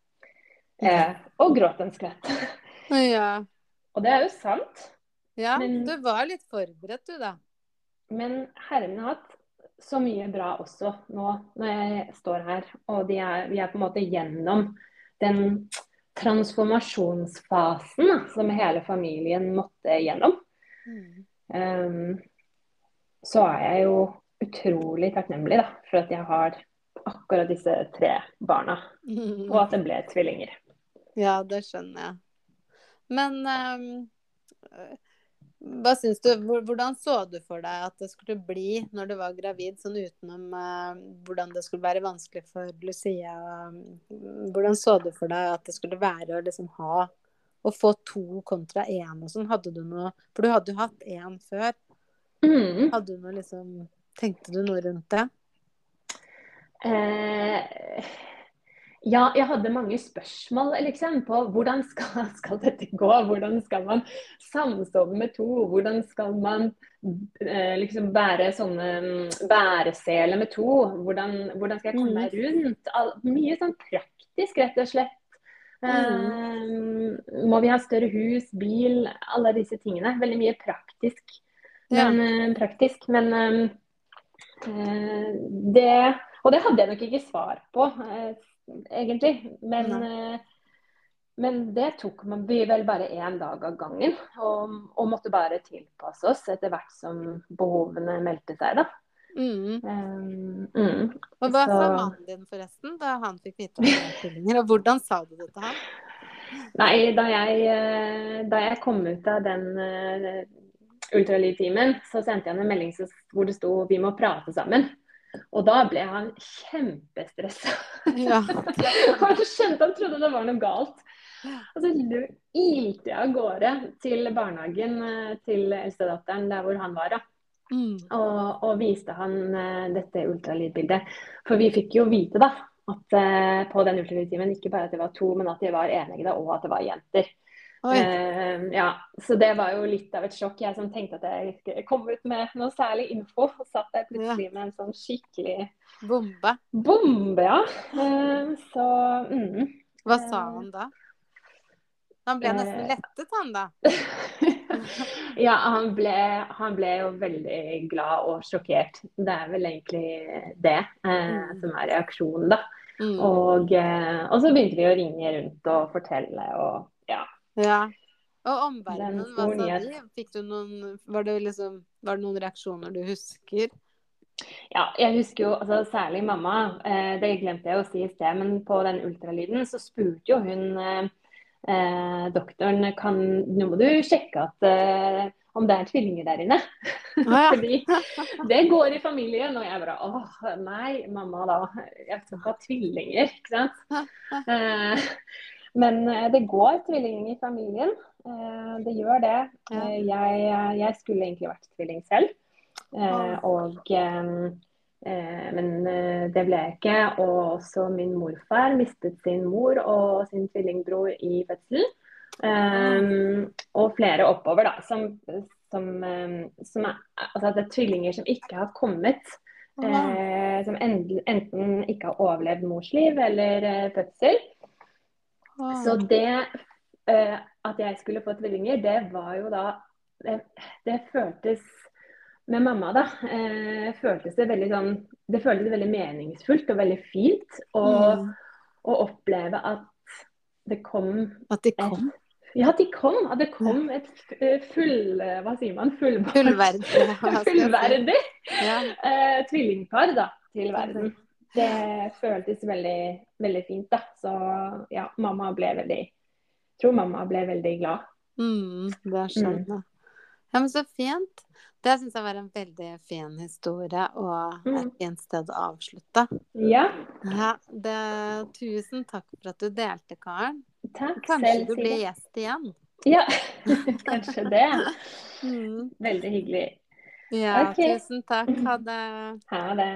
Eh, og gråt en skvett. Ja. Og det er jo sant. Ja, Men- du var litt forberedt du da. Men Herren har hatt så mye bra også nå når jeg står her. Og de er, vi er på en måte gjennom den transformasjonsfasen da, som hele familien måtte gjennom. Mm. Um, så er jeg jo utrolig takknemlig da, for at jeg har akkurat disse tre barna. Og at det ble tvillinger. Ja, det skjønner jeg. Men ehm, hva syns du, hvor- hvordan så du for deg at det skulle bli når du var gravid, sånn utenom eh, hvordan det skulle være vanskelig for Lucia? mm, Hvordan så du for deg at det skulle være å liksom ha, å få to kontra én og sånn? Hadde du noe, for du hadde jo hatt én før. Mm. Hadde du noe liksom, tenkte du noe rundt det? Eh, ja, jeg hadde mange spørsmål liksom, på hvordan skal, skal dette gå? Hvordan skal man samsove med to? Hvordan skal man eh, liksom bære sånne mm, bæresele med to? Hvordan, hvordan skal jeg komme meg rundt? All, mye sånn praktisk, rett og slett. Eh, må vi ha større hus, bil, alle disse tingene. Veldig mye praktisk. Men, eh, praktisk, men eh, eh, det Og det hadde jeg nok ikke svar på, eh, egentlig. Men, eh, men det tok man vi vel bare én dag av gangen. Og, og måtte bare tilpasse oss etter hvert som behovene meldte seg, da. Mm. Um, mm. Og hva Så- sa mannen din forresten da han fikk vite at det var tvillinger? Og hvordan sa du det til han? Nei, da jeg, eh, da jeg kom ut av den uh, ultralydtimen, så sendte jeg han en melding så- hvor det sto 'vi må prate sammen'. Og da ble han kjempestressa. Ja. Han skjønte han trodde det var noe galt. Og så lø- ilte jeg av gårde til barnehagen eh, til eldstedatteren der hvor han var. da. Mm. Og, og viste han eh, dette ultralydbildet. For vi fikk jo vite da, at eh, på den ultralydtimen ikke bare at det var to, men at de var enige og at det var jenter. Oi. Eh, ja, Så det var jo litt av et sjokk. Jeg som tenkte at jeg ikke kom ut med noe særlig info. Og satt der plutselig med en sånn skikkelig Bombe. bombe, ja. Eh, så mm. Hva sa han da? Han ble nesten Eh. lettet, han da. Ja, han ble, han ble jo veldig glad og sjokkert. Det er vel egentlig det eh, Mm. som er reaksjonen, da. Mm. Og, eh, og så begynte vi å ringe rundt og fortelle og ja. Ja. Og Det er omverdenen, en hva stor sa nyhet. de? Fikk du noen, var det liksom, var det noen reaksjoner du husker? Ja, jeg husker jo altså, særlig mamma. Eh, det glemte jeg å si i sted, men på den ultralyden så spurte jo hun eh, eh, doktoren kan, nå må du sjekke at, eh, om det er tvillinger der inne. ja. Fordi det går i familien. Og jeg bare åh, nei, mamma da. Jeg skal ikke ha tvillinger, ikke sant. Eh, men eh, det går tvillinger i familien. Eh, det gjør det. Ja. Eh, jeg, jeg skulle egentlig vært tvilling selv. Eh, og eh, Eh, men eh, det ble jeg ikke. Og også min morfar mistet sin mor og sin tvillingbror i fødselen. Um, og flere oppover, da, som, som, um, som er, altså det er tvillinger som ikke har kommet. Eh, som enten, enten ikke har overlevd mors liv eller eh, fødsel. Så det eh, at jeg skulle få tvillinger, det var jo da Det, det føltes med mamma, da, eh, føltes det veldig sånn Det føltes veldig meningsfullt og veldig fint å, Mm. å oppleve at det kom At de kom. et Ja, at de kom. At det kom et f- full Hva sier man? Fullbart, Fullverdig. Hva skal jeg si? fullverdig Ja. eh, tvillingpar da, til verden. Det føltes veldig, veldig fint, da. Så ja, mamma ble veldig Jeg tror mamma ble veldig glad. Mm, det skjønner jeg. Ja, men så fint. Det synes jeg var en veldig fin historie og et Mm. fint sted å avslutte. Ja, Ja, det, tusen takk for at du delte, Karen. takk. Kanskje Selv du si blir det. gjest igjen. Ja, kanskje det. Mm. Veldig hyggelig. Ja, Ok. tusen takk. Ha det. Ha det.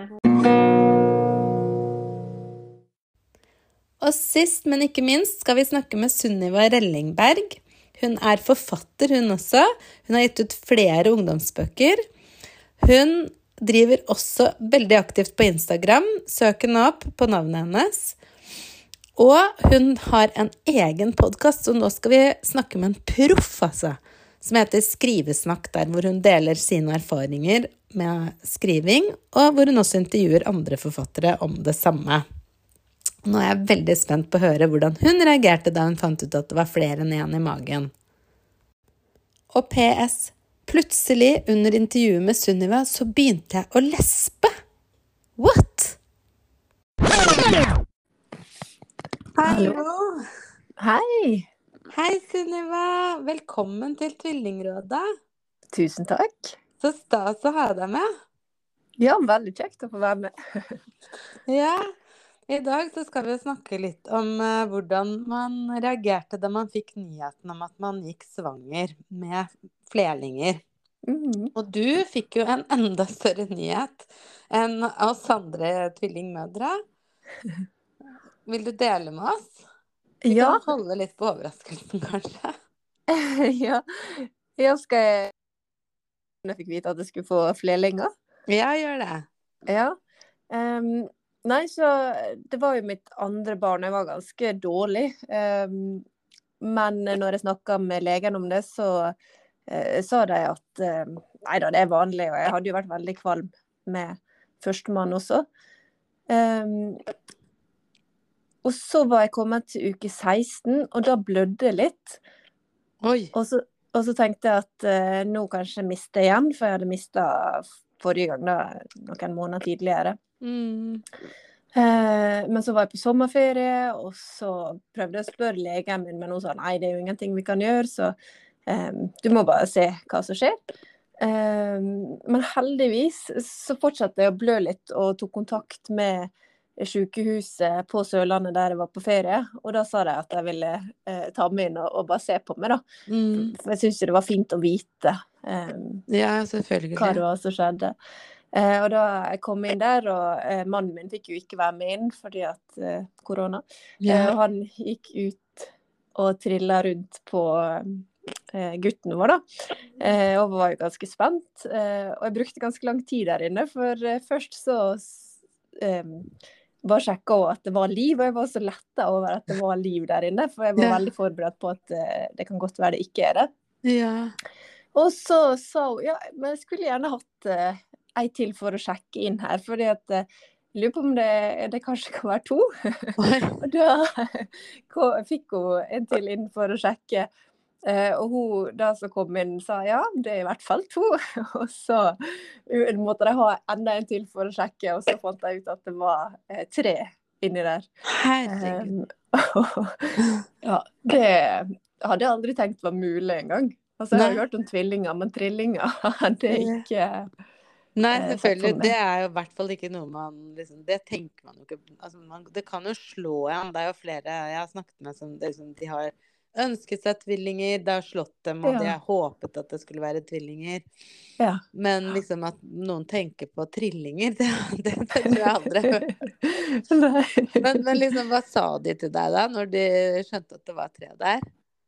Og sist, men ikke minst, skal vi snakke med Sunniva Rellingberg. Hun er forfatter, hun også. Hun har gitt ut flere ungdomsbøker. Hun driver også veldig aktivt på Instagram. Søk henne opp på navnet hennes. Og hun har en egen podcast, så nå skal vi snakke med en proff, altså, som heter Skrivesnakk, der hvor hun deler sine erfaringer med skriving, og hvor hun også intervjuer andre forfattere om det samme. Nå er jeg veldig spent på å høre hvordan hun reagerte da hun fant ut at det var flere enn en i magen. Og P S, plutselig under intervjuet med Sunniva så begynte jeg å lespe. What? Hallo. Hei, Hei Sunniva, velkommen til Tvillingrådet. tusen takk. Så stas å ha deg med. Ja, veldig kjekt å få være med. Ja, i dag så skal vi snakke litt om uh, hvordan man reagerte da man fikk nyheten om at man gikk svanger med flerlinger. Mm. Og du fikk jo en enda større nyhet enn oss andre tvillingmødre. Vil du dele med oss? Vi Ja, kan holde litt på overraskelsen, kanskje. ja. Jeg skal jeg fikk vite at jeg skulle få flerlinger. Ja, gjør det. Ja. Ehm, nei, så det var jo mitt andre barn. Jeg var ganske dårlig. Ehm, men når jeg snakket med legen om det, så eh, sa de at eh, nei da, det er vanlig, og jeg hadde jo vært veldig kvalm med førstemann også. Ehm, og så var jeg kommet til uke seksten, og da blødde jeg litt. Oi. Og så, og så tenkte jeg at eh, nå kanskje jeg mister igjen, for jeg hadde mistet forrige gang da, noen måneder tidligere. Mm. Eh, men så var jeg på sommerferie, og så prøvde jeg å spørre legen min, men hun sa nei, det er jo ingenting vi kan gjøre, så eh, du må bare se hva som skjer. Eh, men heldigvis så fortsatte jeg å blø litt, og tok kontakt med sykehuset på Sørlandet der jeg var på ferie, og da sa de at jeg ville eh, ta meg inn og, og bare se på meg da. Mm. For jeg synes det var fint å vite eh, Ja, selvfølgelig. hva det var som skjedde. Eh, og da jeg kom inn der, og eh, mannen min fikk jo ikke være med inn fordi at eh, korona. Ja. Eh, og han gikk ut og trillet rundt på eh, gutten vår da. Eh, og var jo ganske spent. Eh, og jeg brukte ganske lang tid der inne, for eh, først så eh, bare sjekket også at det var liv, og jeg var så lettet over at det var liv der inne, for jeg var Ja. veldig forberedt på at eh, det kan godt være det ikke er det. Ja. Og så sa hun, ja, men jeg skulle gjerne hatt eh, ei til for å sjekke inn her, fordi at eh, jeg lurer på om det, det kanskje kan være to. Og da kom, fikk hun en til inn for å sjekke, eh, og hun da som kom inn sa, ja, det er i hvert fall to. Og så måtte de ha enda en til for å sjekke, og så fant jeg ut at det var eh, tre inni der. Herregud. Um, ja, det hadde jeg aldri tenkt var mulig en gang. Altså, jeg har Nei. jo hørt om tvillinger, men trillinger, det er ikke... Nei, eh, sett selvfølgelig. for meg. Det er jo i hvert fall ikke noe man liksom, det tenker man jo ikke altså, man, det kan jo slå en. Det er jo flere jeg har snakket med som det, liksom, de har ønsket seg tvillinger, det har slått dem, og de Ja. har håpet at det skulle være tvillinger. Ja. Men liksom at noen tenker på trillinger, det, det, det tror jeg aldri har hørt. Nei. Men, men liksom, hva sa de til deg da, når de skjønte at det var tre der?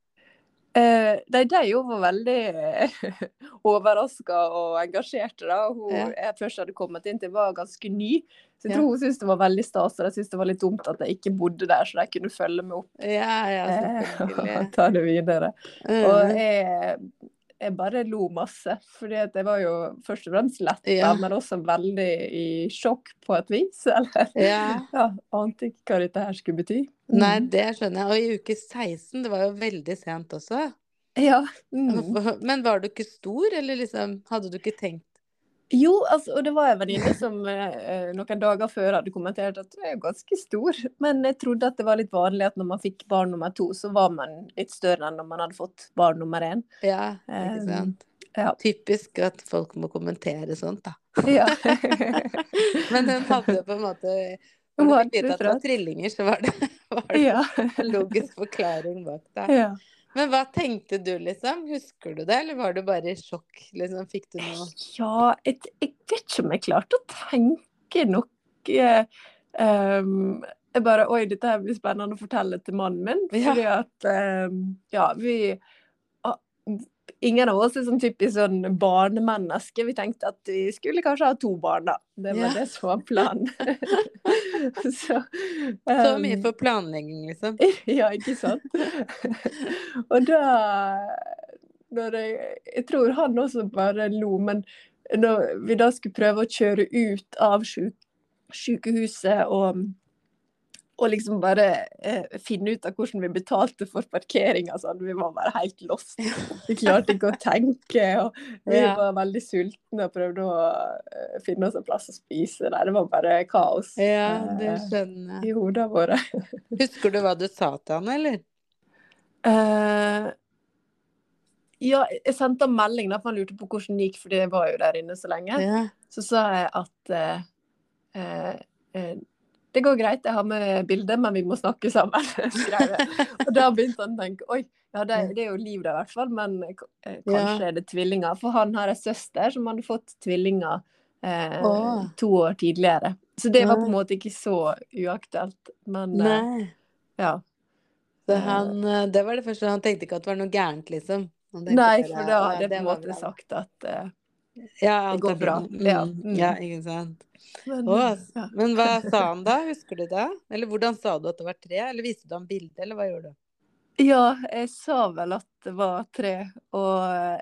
Eh, de, de jo var veldig overraska og engasjerte. Da. Hun Ja. jeg først hadde kommet inn til, var ganske ny. Så jeg Ja. tror hun syntes det var veldig stas, og jeg syntes det var litt dumt at jeg ikke bodde der, så de kunne følge meg opp Ja, ja, eh, selvfølgelig. og ta det videre. Og Mm. jeg, jeg bare lo masse, fordi at jeg var jo først og fremst letta, Ja. men også veldig i sjokk på et vis. Eller Ja. ja, ante ikke hva dette her skulle bety. Nei, Mm. det skjønner jeg. Og i uke seksten, det var jo veldig sent også. Ja. Mm. Men var du ikke stor, eller liksom, hadde du ikke tenkt? Jo, altså, og det var en venninne som eh, noen dager før hadde kommentert at du er jo ganske stor. Men jeg trodde at det var litt vanlig at når man fikk barn nummer to, så var man litt større enn når man hadde fått barn nummer én. Ja, ikke Um, sant? ja. Typisk at folk må kommentere sånt, da. Ja. Men hun hadde på en måte, Hun når du hadde fikk vite at det var rett. trillinger, så var det, var det Ja. en logisk forklaring bak det. Ja. Men hva tenkte du, liksom? Husker du det, eller var du bare i sjokk? Liksom, fikk du noe? Ja, jeg, jeg vet ikke om jeg klarte å tenke noe. Um, jeg bare, oi, dette her blir spennende å fortelle til mannen min. Ja. Fordi at, um, ja, vi... ah, Ingen av oss er sånn typisk sånn barnemenneske. Vi tenkte at vi skulle kanskje ha to barn, da. Det var Ja. det som var planen. Så, Så um, mye for planlegging, liksom. ja, ikke sant? Og da når jeg, jeg tror han også bare lo, men når vi da skulle prøve å kjøre ut av syk, sykehuset og, og liksom bare eh, finne ut av hvordan vi betalte for parkering, altså, vi var bare helt lost. Vi klarte ikke å tenke, og vi Ja. var veldig sultne og prøvde å eh, finne oss en plass å spise. Nei, det var bare kaos Ja, det eh, skjønner jeg. i hodene våre. Husker du hva du sa til han, eller? Eh, ja, jeg sendte en melding da, for han lurte på hvordan det gikk, fordi jeg var jo der inne så lenge. Ja. Så sa jeg at eh, eh, eh, det går greit, jeg har med bilder, men vi må snakke sammen. skrev jeg. Og da begynte han å tenke, oi, ja, det, det er jo liv da i hvert fall, men eh, kanskje Ja. er det tvillinger. For han har en søster som hadde fått tvillinger eh, Åh. to år tidligere. Så det var på en Ja. måte ikke så uaktuelt, men eh, Nei. ja. Så han, eh, det var det første, han tenkte ikke at det var noe gærent, liksom. Han tenkte Nei, bare, for da «Å, ja, hadde jeg på det en var måte bra». sagt at eh, Ja, det alt går er bra. fint. Ja. Mm. Mm. Ja, ikke sant. men, Å, ja. men hva sa han da? Husker du det? Eller hvordan sa du at det var tre? Eller viste du ham bildet, eller hva gjorde du? Ja, jeg sa vel at det var tre, og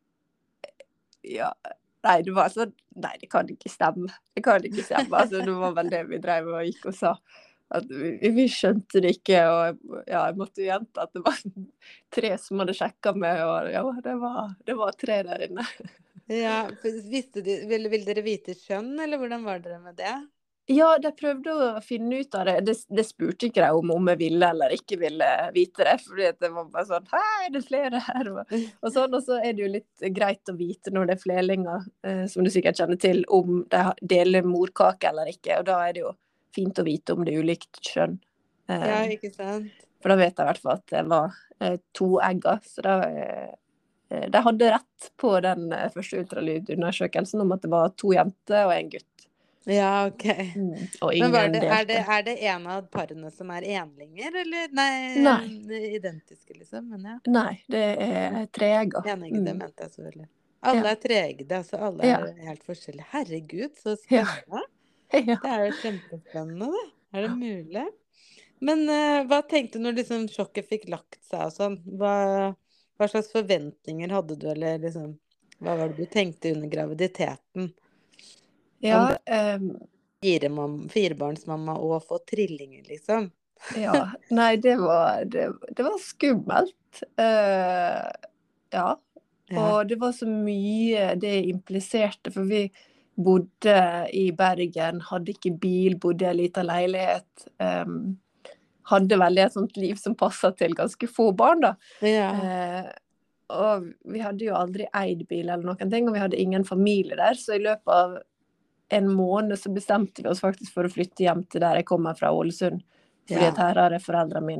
ja, nei, det var sånn, nei, det kan ikke stemme. Det kan ikke stemme, altså, det var vel det vi drev og gikk og sa. At vi, vi skjønte det ikke, og ja, jeg måtte jo gjenta at det var tre som hadde sjekket meg, og ja, det var, det var tre der inne. Ja, for visste de, ville, ville dere vite kjønn, eller hvordan var dere med det? Ja, de prøvde å finne ut av det. Det, det spurte ikke de om om jeg ville eller ikke ville vite det, fordi det var bare sånn, hei, er det flere her? Og, og sånn, og så er det jo litt greit å vite når det er flerlinger, eh, som du sikkert kjenner til, om de har- deler morkake eller ikke, og da er det jo fint å vite om det er ulikt kjønn. Eh, Ja, ikke sant? For da vet jeg i hvert fall at det var eh, to egger, så da eh, de hadde rett på den eh, første ultralydundersøkelsen om at det var to jenter og en gutt. Ja, ok. Mm. Og Men ingen var det, er, delte. det, er det en av parene som er enlinger, eller? Nei, Nei. identiske, liksom, men ja. Nei, det er treegger. Eneggede, Mm. mente jeg selvfølgelig. Alle Ja. er treeggede, altså alle Ja. er helt forskjellige. Herregud, så Ja. spennende. Ja. Det er jo kjempespennende, det. Er det mulig? Men eh, hva tenkte du når liksom sjokket fikk lagt seg og sånn? Hva, hva slags forventninger hadde du, eller liksom, hva var det du tenkte under graviditeten? Ja, ehm, Fire mam- Firebarnsmamma og få trillinger, liksom. ja. Nei, det var, det, det var skummelt. Eh, ja. Ja. Og det var så mye det impliserte, for vi bodde i Bergen, hadde ikke bil, bodde i en liten leilighet. ehm, hadde veldig et sånt liv som passet til ganske få barn, da. Ja. Eh, og vi hadde jo aldri eid bil eller noen ting, og vi hadde ingen familie der, så i løpet av en måned så bestemte vi oss faktisk for å flytte hjem til der jeg kommer fra, Ålesund. Fordi Ja. at her har jeg foreldrene mine.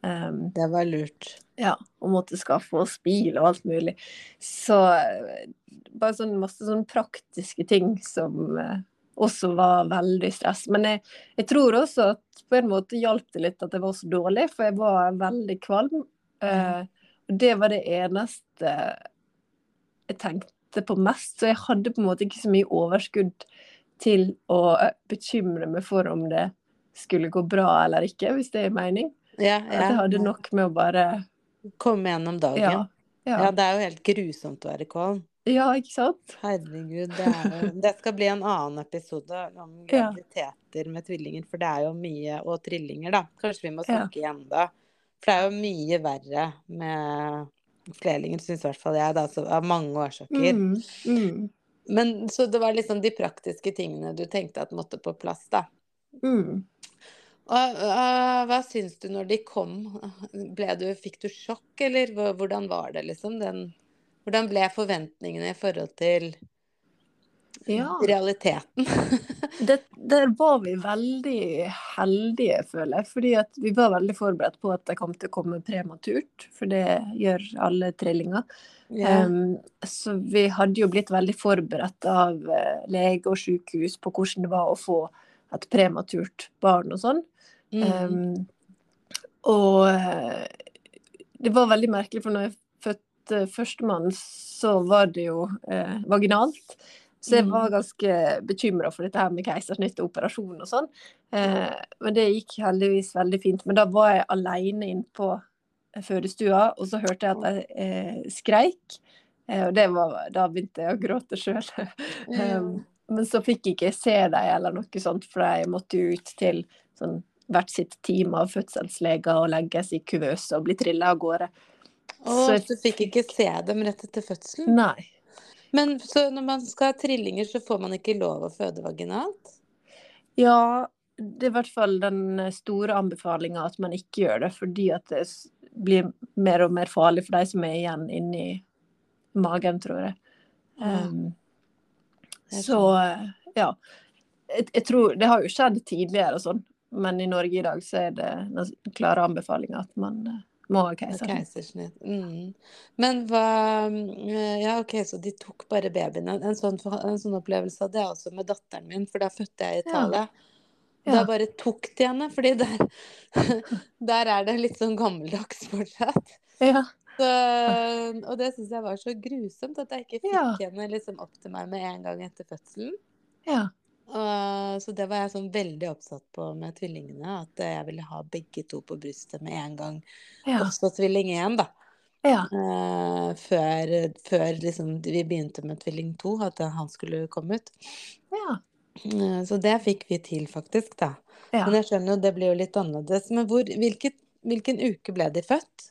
Um, Det var lurt. ja, og måtte skaffe oss bil og alt mulig. Så eh, bare sånn masse sånn praktiske ting som eh, også var veldig stress. Men jeg, jeg tror også at på en måte hjalp det litt at jeg var så dårlig, for jeg var veldig kvalm. Eh, og det var det eneste jeg tenkte på mest, så jeg hadde på en måte ikke så mye overskudd til å bekymre meg for om det skulle gå bra eller ikke, hvis det er mening. Ja, At jeg ja. hadde nok med å bare Komme gjennom dagen. Ja, Ja, ja. det er jo helt grusomt å være kvalm. Ja, ikke sant? Herregud, det er jo Det skal bli en annen episode om Ja. graviditeter med tvillinger, for det er jo mye Og trillinger, da. Kanskje vi må Ja. snakke igjen da. For det er jo mye verre med flerlinger, syns i hvert fall jeg, da, så av mange årsaker. Mm, mm, Men så det var liksom de praktiske tingene du tenkte at måtte på plass, da. mm. Og, øh, hva syns du når de kom? Ble du, fikk du sjokk, eller hva- hvordan var det, liksom? Den, hvordan ble forventningene i forhold til Ja, realiteten? det, der var vi veldig heldige, føler jeg, fordi at vi var veldig forberedt på at det kom til å komme prematurt, for det gjør alle trillinger. Ja. Um, så vi hadde jo blitt veldig forberedt av uh, lege og sykehus på hvordan det var å få et prematurt barn og sånn. Mm. Um, og uh, det var veldig merkelig, for når jeg fødte førstemann, så var det jo uh, vaginalt. Så jeg var ganske bekymret for dette her med keisersnitt og operasjon og sånn. Uh, men det gikk heldigvis veldig fint. Men da var jeg alene inn på fødestua, og så hørte jeg at jeg eh, skreik. Eh, og det var, da begynte jeg å gråte selv. um, men så fikk jeg ikke se deg eller noe sånt, for jeg måtte jo ut til sånn, hvert sitt team av fødselsleger og legges i kuvøse og bli trillet av gårde. Å, så du fikk ikke se dem rett etter fødselen? Nei. Men så når man skal ha trillinger, så får man ikke lov å føde vaginalt? Ja, det er i hvert fall den store anbefalingen at man ikke gjør det, fordi at det blir mer og mer farlig for de som er igjen inni magen, tror jeg. Um, så, ja. Jeg, jeg tror, det har jo skjedd tidligere og sånn, men i Norge i dag så er det den klare anbefalingen at man må ha keisersnitt. Keisersnitt. Mm. Men hva Ja, ok, så de tok bare babyen. En sånn, en sånn opplevelse hadde jeg også med datteren min, for da fødte jeg i Italia. Ja. Da Ja. bare tok de henne, fordi der, der er det litt sånn gammeldags fortsatt. Ja. Så, og det synes jeg var så grusomt, at jeg ikke fikk Ja. henne liksom opp til meg med en gang etter fødselen. Ja. Og, så det var jeg sånn veldig oppsatt på med tvillingene, at jeg ville ha begge to på brystet med en gang. Ja. Også tvilling én, da. Ja. Uh, før før liksom, vi begynte med tvilling to, at han skulle komme ut. Ja. Uh, så det fikk vi til, faktisk, da. Ja. Men jeg skjønner jo, det blir jo litt annerledes. Men hvor, hvilket, hvilken uke ble de født?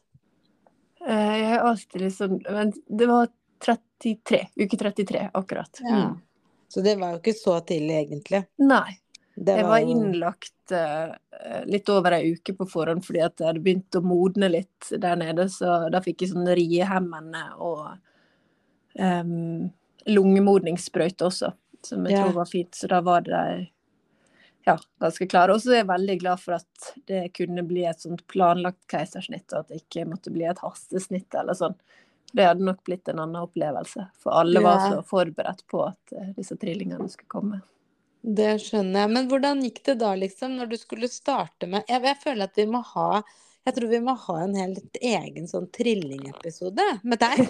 Uh, jeg har alltid liksom Men det var trettitre, uke trettitre, akkurat. Ja. Mm. Så det var jo ikke så tidlig, egentlig. Nei. Det Jeg var var jo- innlagt uh, litt over ei uke på forhånd, fordi at jeg hadde begynt å modne litt der nede, så da fikk jeg sånn riehemmende og um, lungemodningssprøyte også, som jeg Ja. tror var fint, så da var det ja, ganske klar. Og så er jeg veldig glad for at det kunne bli et sånt planlagt keisersnitt, og at det ikke måtte bli et hastesnitt eller sånn. Det hadde nok blitt en annen opplevelse, for alle var Ja. så forberedt på at uh, disse trillingene skulle komme. Det skjønner jeg. Men hvordan gikk det da, liksom, når du skulle starte med Jeg, jeg føler at vi må ha Jeg tror vi må ha en helt egen sånn trillingepisode med deg.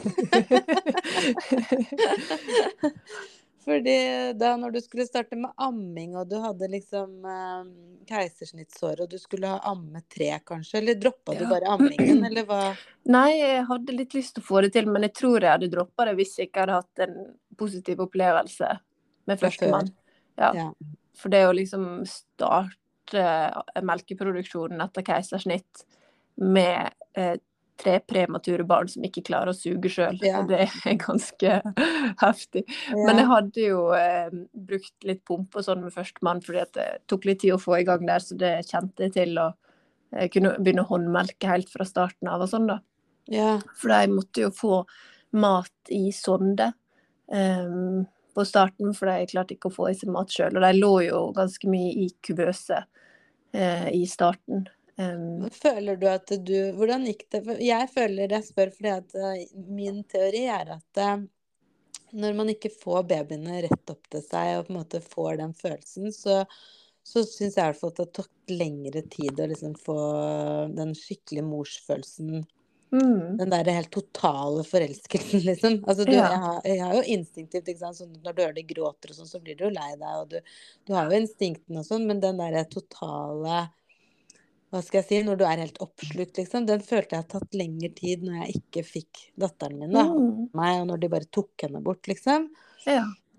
Fordi da når du skulle starte med amming, og du hadde liksom eh, keisersnittsår, og du skulle ha amme tre, kanskje, eller droppa du Ja. bare ammingen, eller hva? Nei, jeg hadde litt lyst til å få det til, men jeg tror jeg hadde droppet det hvis jeg ikke hadde hatt en positiv opplevelse med Fra førstemann. Ja. Ja. For det å liksom starte melkeproduksjonen etter keisersnitt med eh, tre premature barn som ikke klarer å suge selv, Ja. det er ganske heftig. Ja. Men jeg hadde jo eh, brukt litt pump og sånn med førstemann, fordi at det tok litt tid å få i gang der, så det kjente jeg til å eh, kunne begynne å håndmelke helt fra starten av og sånn da. Ja. For de måtte jo få mat i sonde um, på starten, for de klarte ikke å få i seg mat selv, og de lå jo ganske mye i kuvøse eh, i starten. Um, Føler du at du, hvordan gikk det? For jeg føler, jeg spør fordi at eh, min teori er at eh, når man ikke får babyene rett opp til seg, og på en måte får den følelsen, så, så synes jeg i hvert fall at det har tatt lengre tid å liksom få den skikkelige morsfølelsen, mm, den der helt totale forelskelsen, liksom. Altså, du, ja. jeg, har, jeg har jo instinktivt, ikke sant, sånn at når du hører de gråter og sånn, så blir du jo lei deg, og du, du har jo instinkten og sånn, men den der totale, hva skal jeg si, når du er helt oppslukt, liksom, den følte jeg har tatt lengre tid når jeg ikke fikk datteren min, da, Mm, meg, og når de bare tok henne bort, liksom. ja.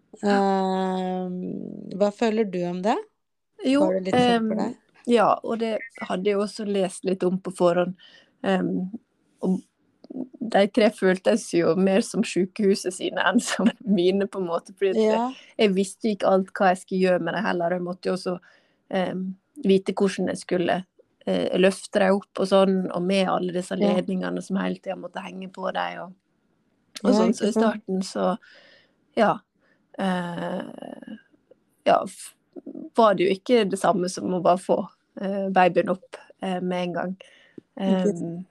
Eh, hva føler du om det? Jo, Var det litt sånn for em, deg? ja, og det hadde jeg også lest litt om på forhånd. Em, og de tre føltes jo mer som sykehuset sine enn som mine, på en måte. Fordi at Ja, jeg visste ikke alt hva jeg skulle gjøre med det heller. Jeg måtte jo også em, vite hvordan jeg skulle eh, løfte dem opp og sånn, og med alle disse ja, ledningene som hele tiden måtte henge på dem. Og, og ja, sånn, så ikke i sant? starten så, ja, eh, ja, f- var det jo ikke det samme som å bare få eh, babyen opp eh, med en gang. Ikke sant? Em,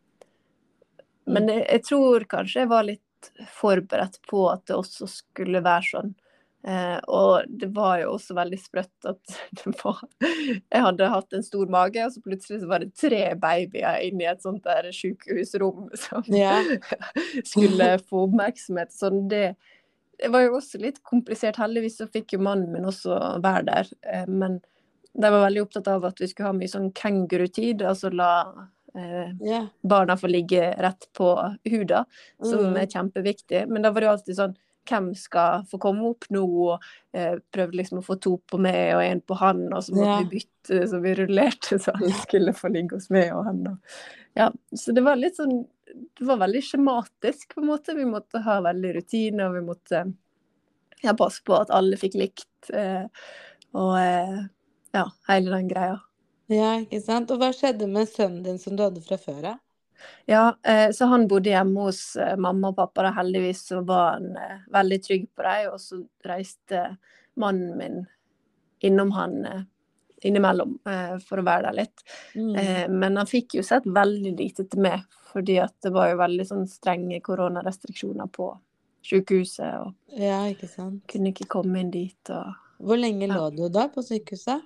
men jeg, jeg tror kanskje jeg var litt forberedt på at det også skulle være sånn. Eh, og det var jo også veldig sprøtt at det var, jeg hadde hatt en stor mage, og så plutselig så var det tre babyer inne i et sånt der sykehusrom som Ja, skulle få oppmerksomhet. Sånn det, det var jo også litt komplisert. Heldigvis så fikk jo mannen min også være der. Eh, men de var veldig opptatt av at vi skulle ha mye sånn kengurutid, altså la eh, ja, barna får ligge rett på huda, som mm, er kjempeviktig. Men da var det jo alltid sånn, hvem skal få komme opp nå, og eh, prøvde liksom å få to på meg og en på han, og så måtte ja, vi bytte, så vi rullerte, så alle skulle få ligge hos meg og han. Og, ja, så det var litt sånn, det var veldig skjematisk på en måte. Vi måtte ha veldig rutine, og vi måtte ja, passe på at alle fikk likt, eh, og eh, ja, hele den greia. ja, ikke sant? Og hva skjedde med sønnen din som du hadde fra før, da? Ja, eh, så han bodde hjemme hos eh, mamma og pappa, da heldigvis så var han eh, veldig trygg på dem, og så reiste mannen min innom han eh, innimellom eh, for å være der litt. Mm, Eh, men han fikk jo sett veldig lite til meg, fordi at det var jo veldig sånn strenge koronarestriksjoner på sykehuset, og ja, ikke sant? kunne ikke komme inn dit, og Hvor lenge ja. lå du da på sykehuset?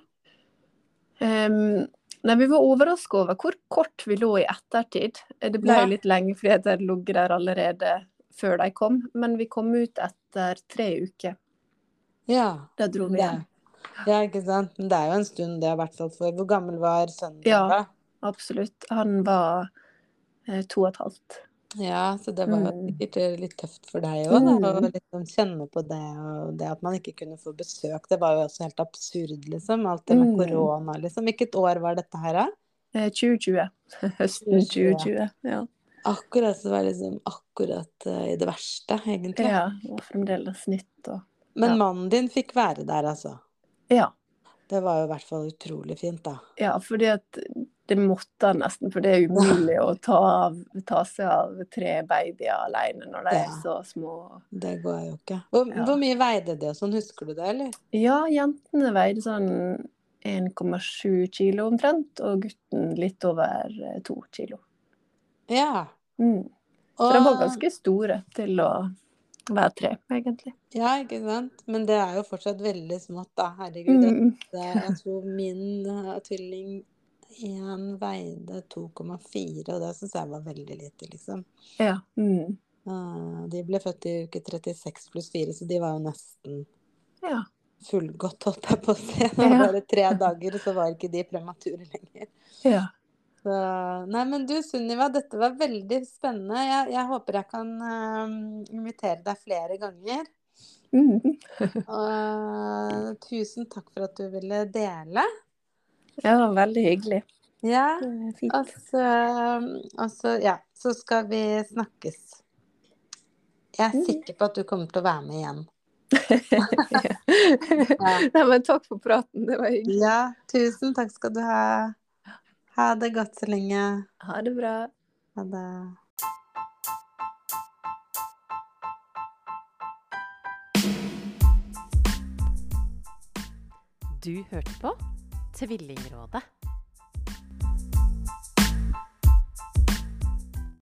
Um, nei, vi var overrasket over hvor kort vi lå i ettertid. Det ble Ja, jo litt lenge fordi at jeg lå der allerede før de kom, men vi kom ut etter tre uker. ja, Da dro vi det, hjem. ja, ikke sant? Men det er jo en stund det har vært sånn for. Hvor gammel var sønnen din Ja, da? absolutt. Han var eh, to og et halvt. Ja, så det var jo Mm. sikkert eh, litt tøft for deg også, da, å Mm. liksom kjenne på det, og det at man ikke kunne få besøk, det var jo også helt absurd, liksom, alt det med Mm. korona, liksom. Hvilket år var dette her, da? Eh, tjue tjue. Høsten tjue tjue. Ja. Akkurat, så var det liksom akkurat eh, i det verste, egentlig. Ja, og fremdeles nytt. Og, Men ja. mannen din fikk være der, altså. Ja. Det var jo i hvert fall utrolig fint, da. Ja, fordi at det måtte han nesten, for det er umulig å ta, av, ta seg av tre babyer alene når de er Ja. så små. Det går jo ikke. Hvor, Ja. hvor mye veide de og sånn, husker du det, eller? Ja, jentene veide sånn en komma sju kilo omtrent, og gutten litt over eh, to kilo. Ja. Mm. Så de var Og, ganske store til å være tre, egentlig. ja, ikke sant? Men det er jo fortsatt veldig smått, da. Herregud, jeg, Mm. det- jeg tror min uh, tvilling en veide to komma fire, og det synes jeg var veldig lite, liksom. Ja. Mm. Uh, de ble født i uke trettiseks pluss fire, så de var jo nesten Ja. fullgått, holdt jeg på å si. Det var Ja. bare tre dager, så var ikke de premature lenger. Ja. Så, nei, men du, Sunniva, dette var veldig spennende. Jeg, jeg håper jeg kan uh, invitere deg flere ganger. Mm. Og tusen takk for at du ville dele. Ja, veldig hyggelig. Ja, Det er fint. og så, og så, ja, så skal vi snakkes. Jeg er Mm. sikker på at du kommer til å være med igjen. Ja. Nei, men takk for praten, det var hyggelig. Ja, tusen takk skal du ha. Ha det godt så lenge. Ha det bra. Ha det. Du hørte på Tvillingrådet.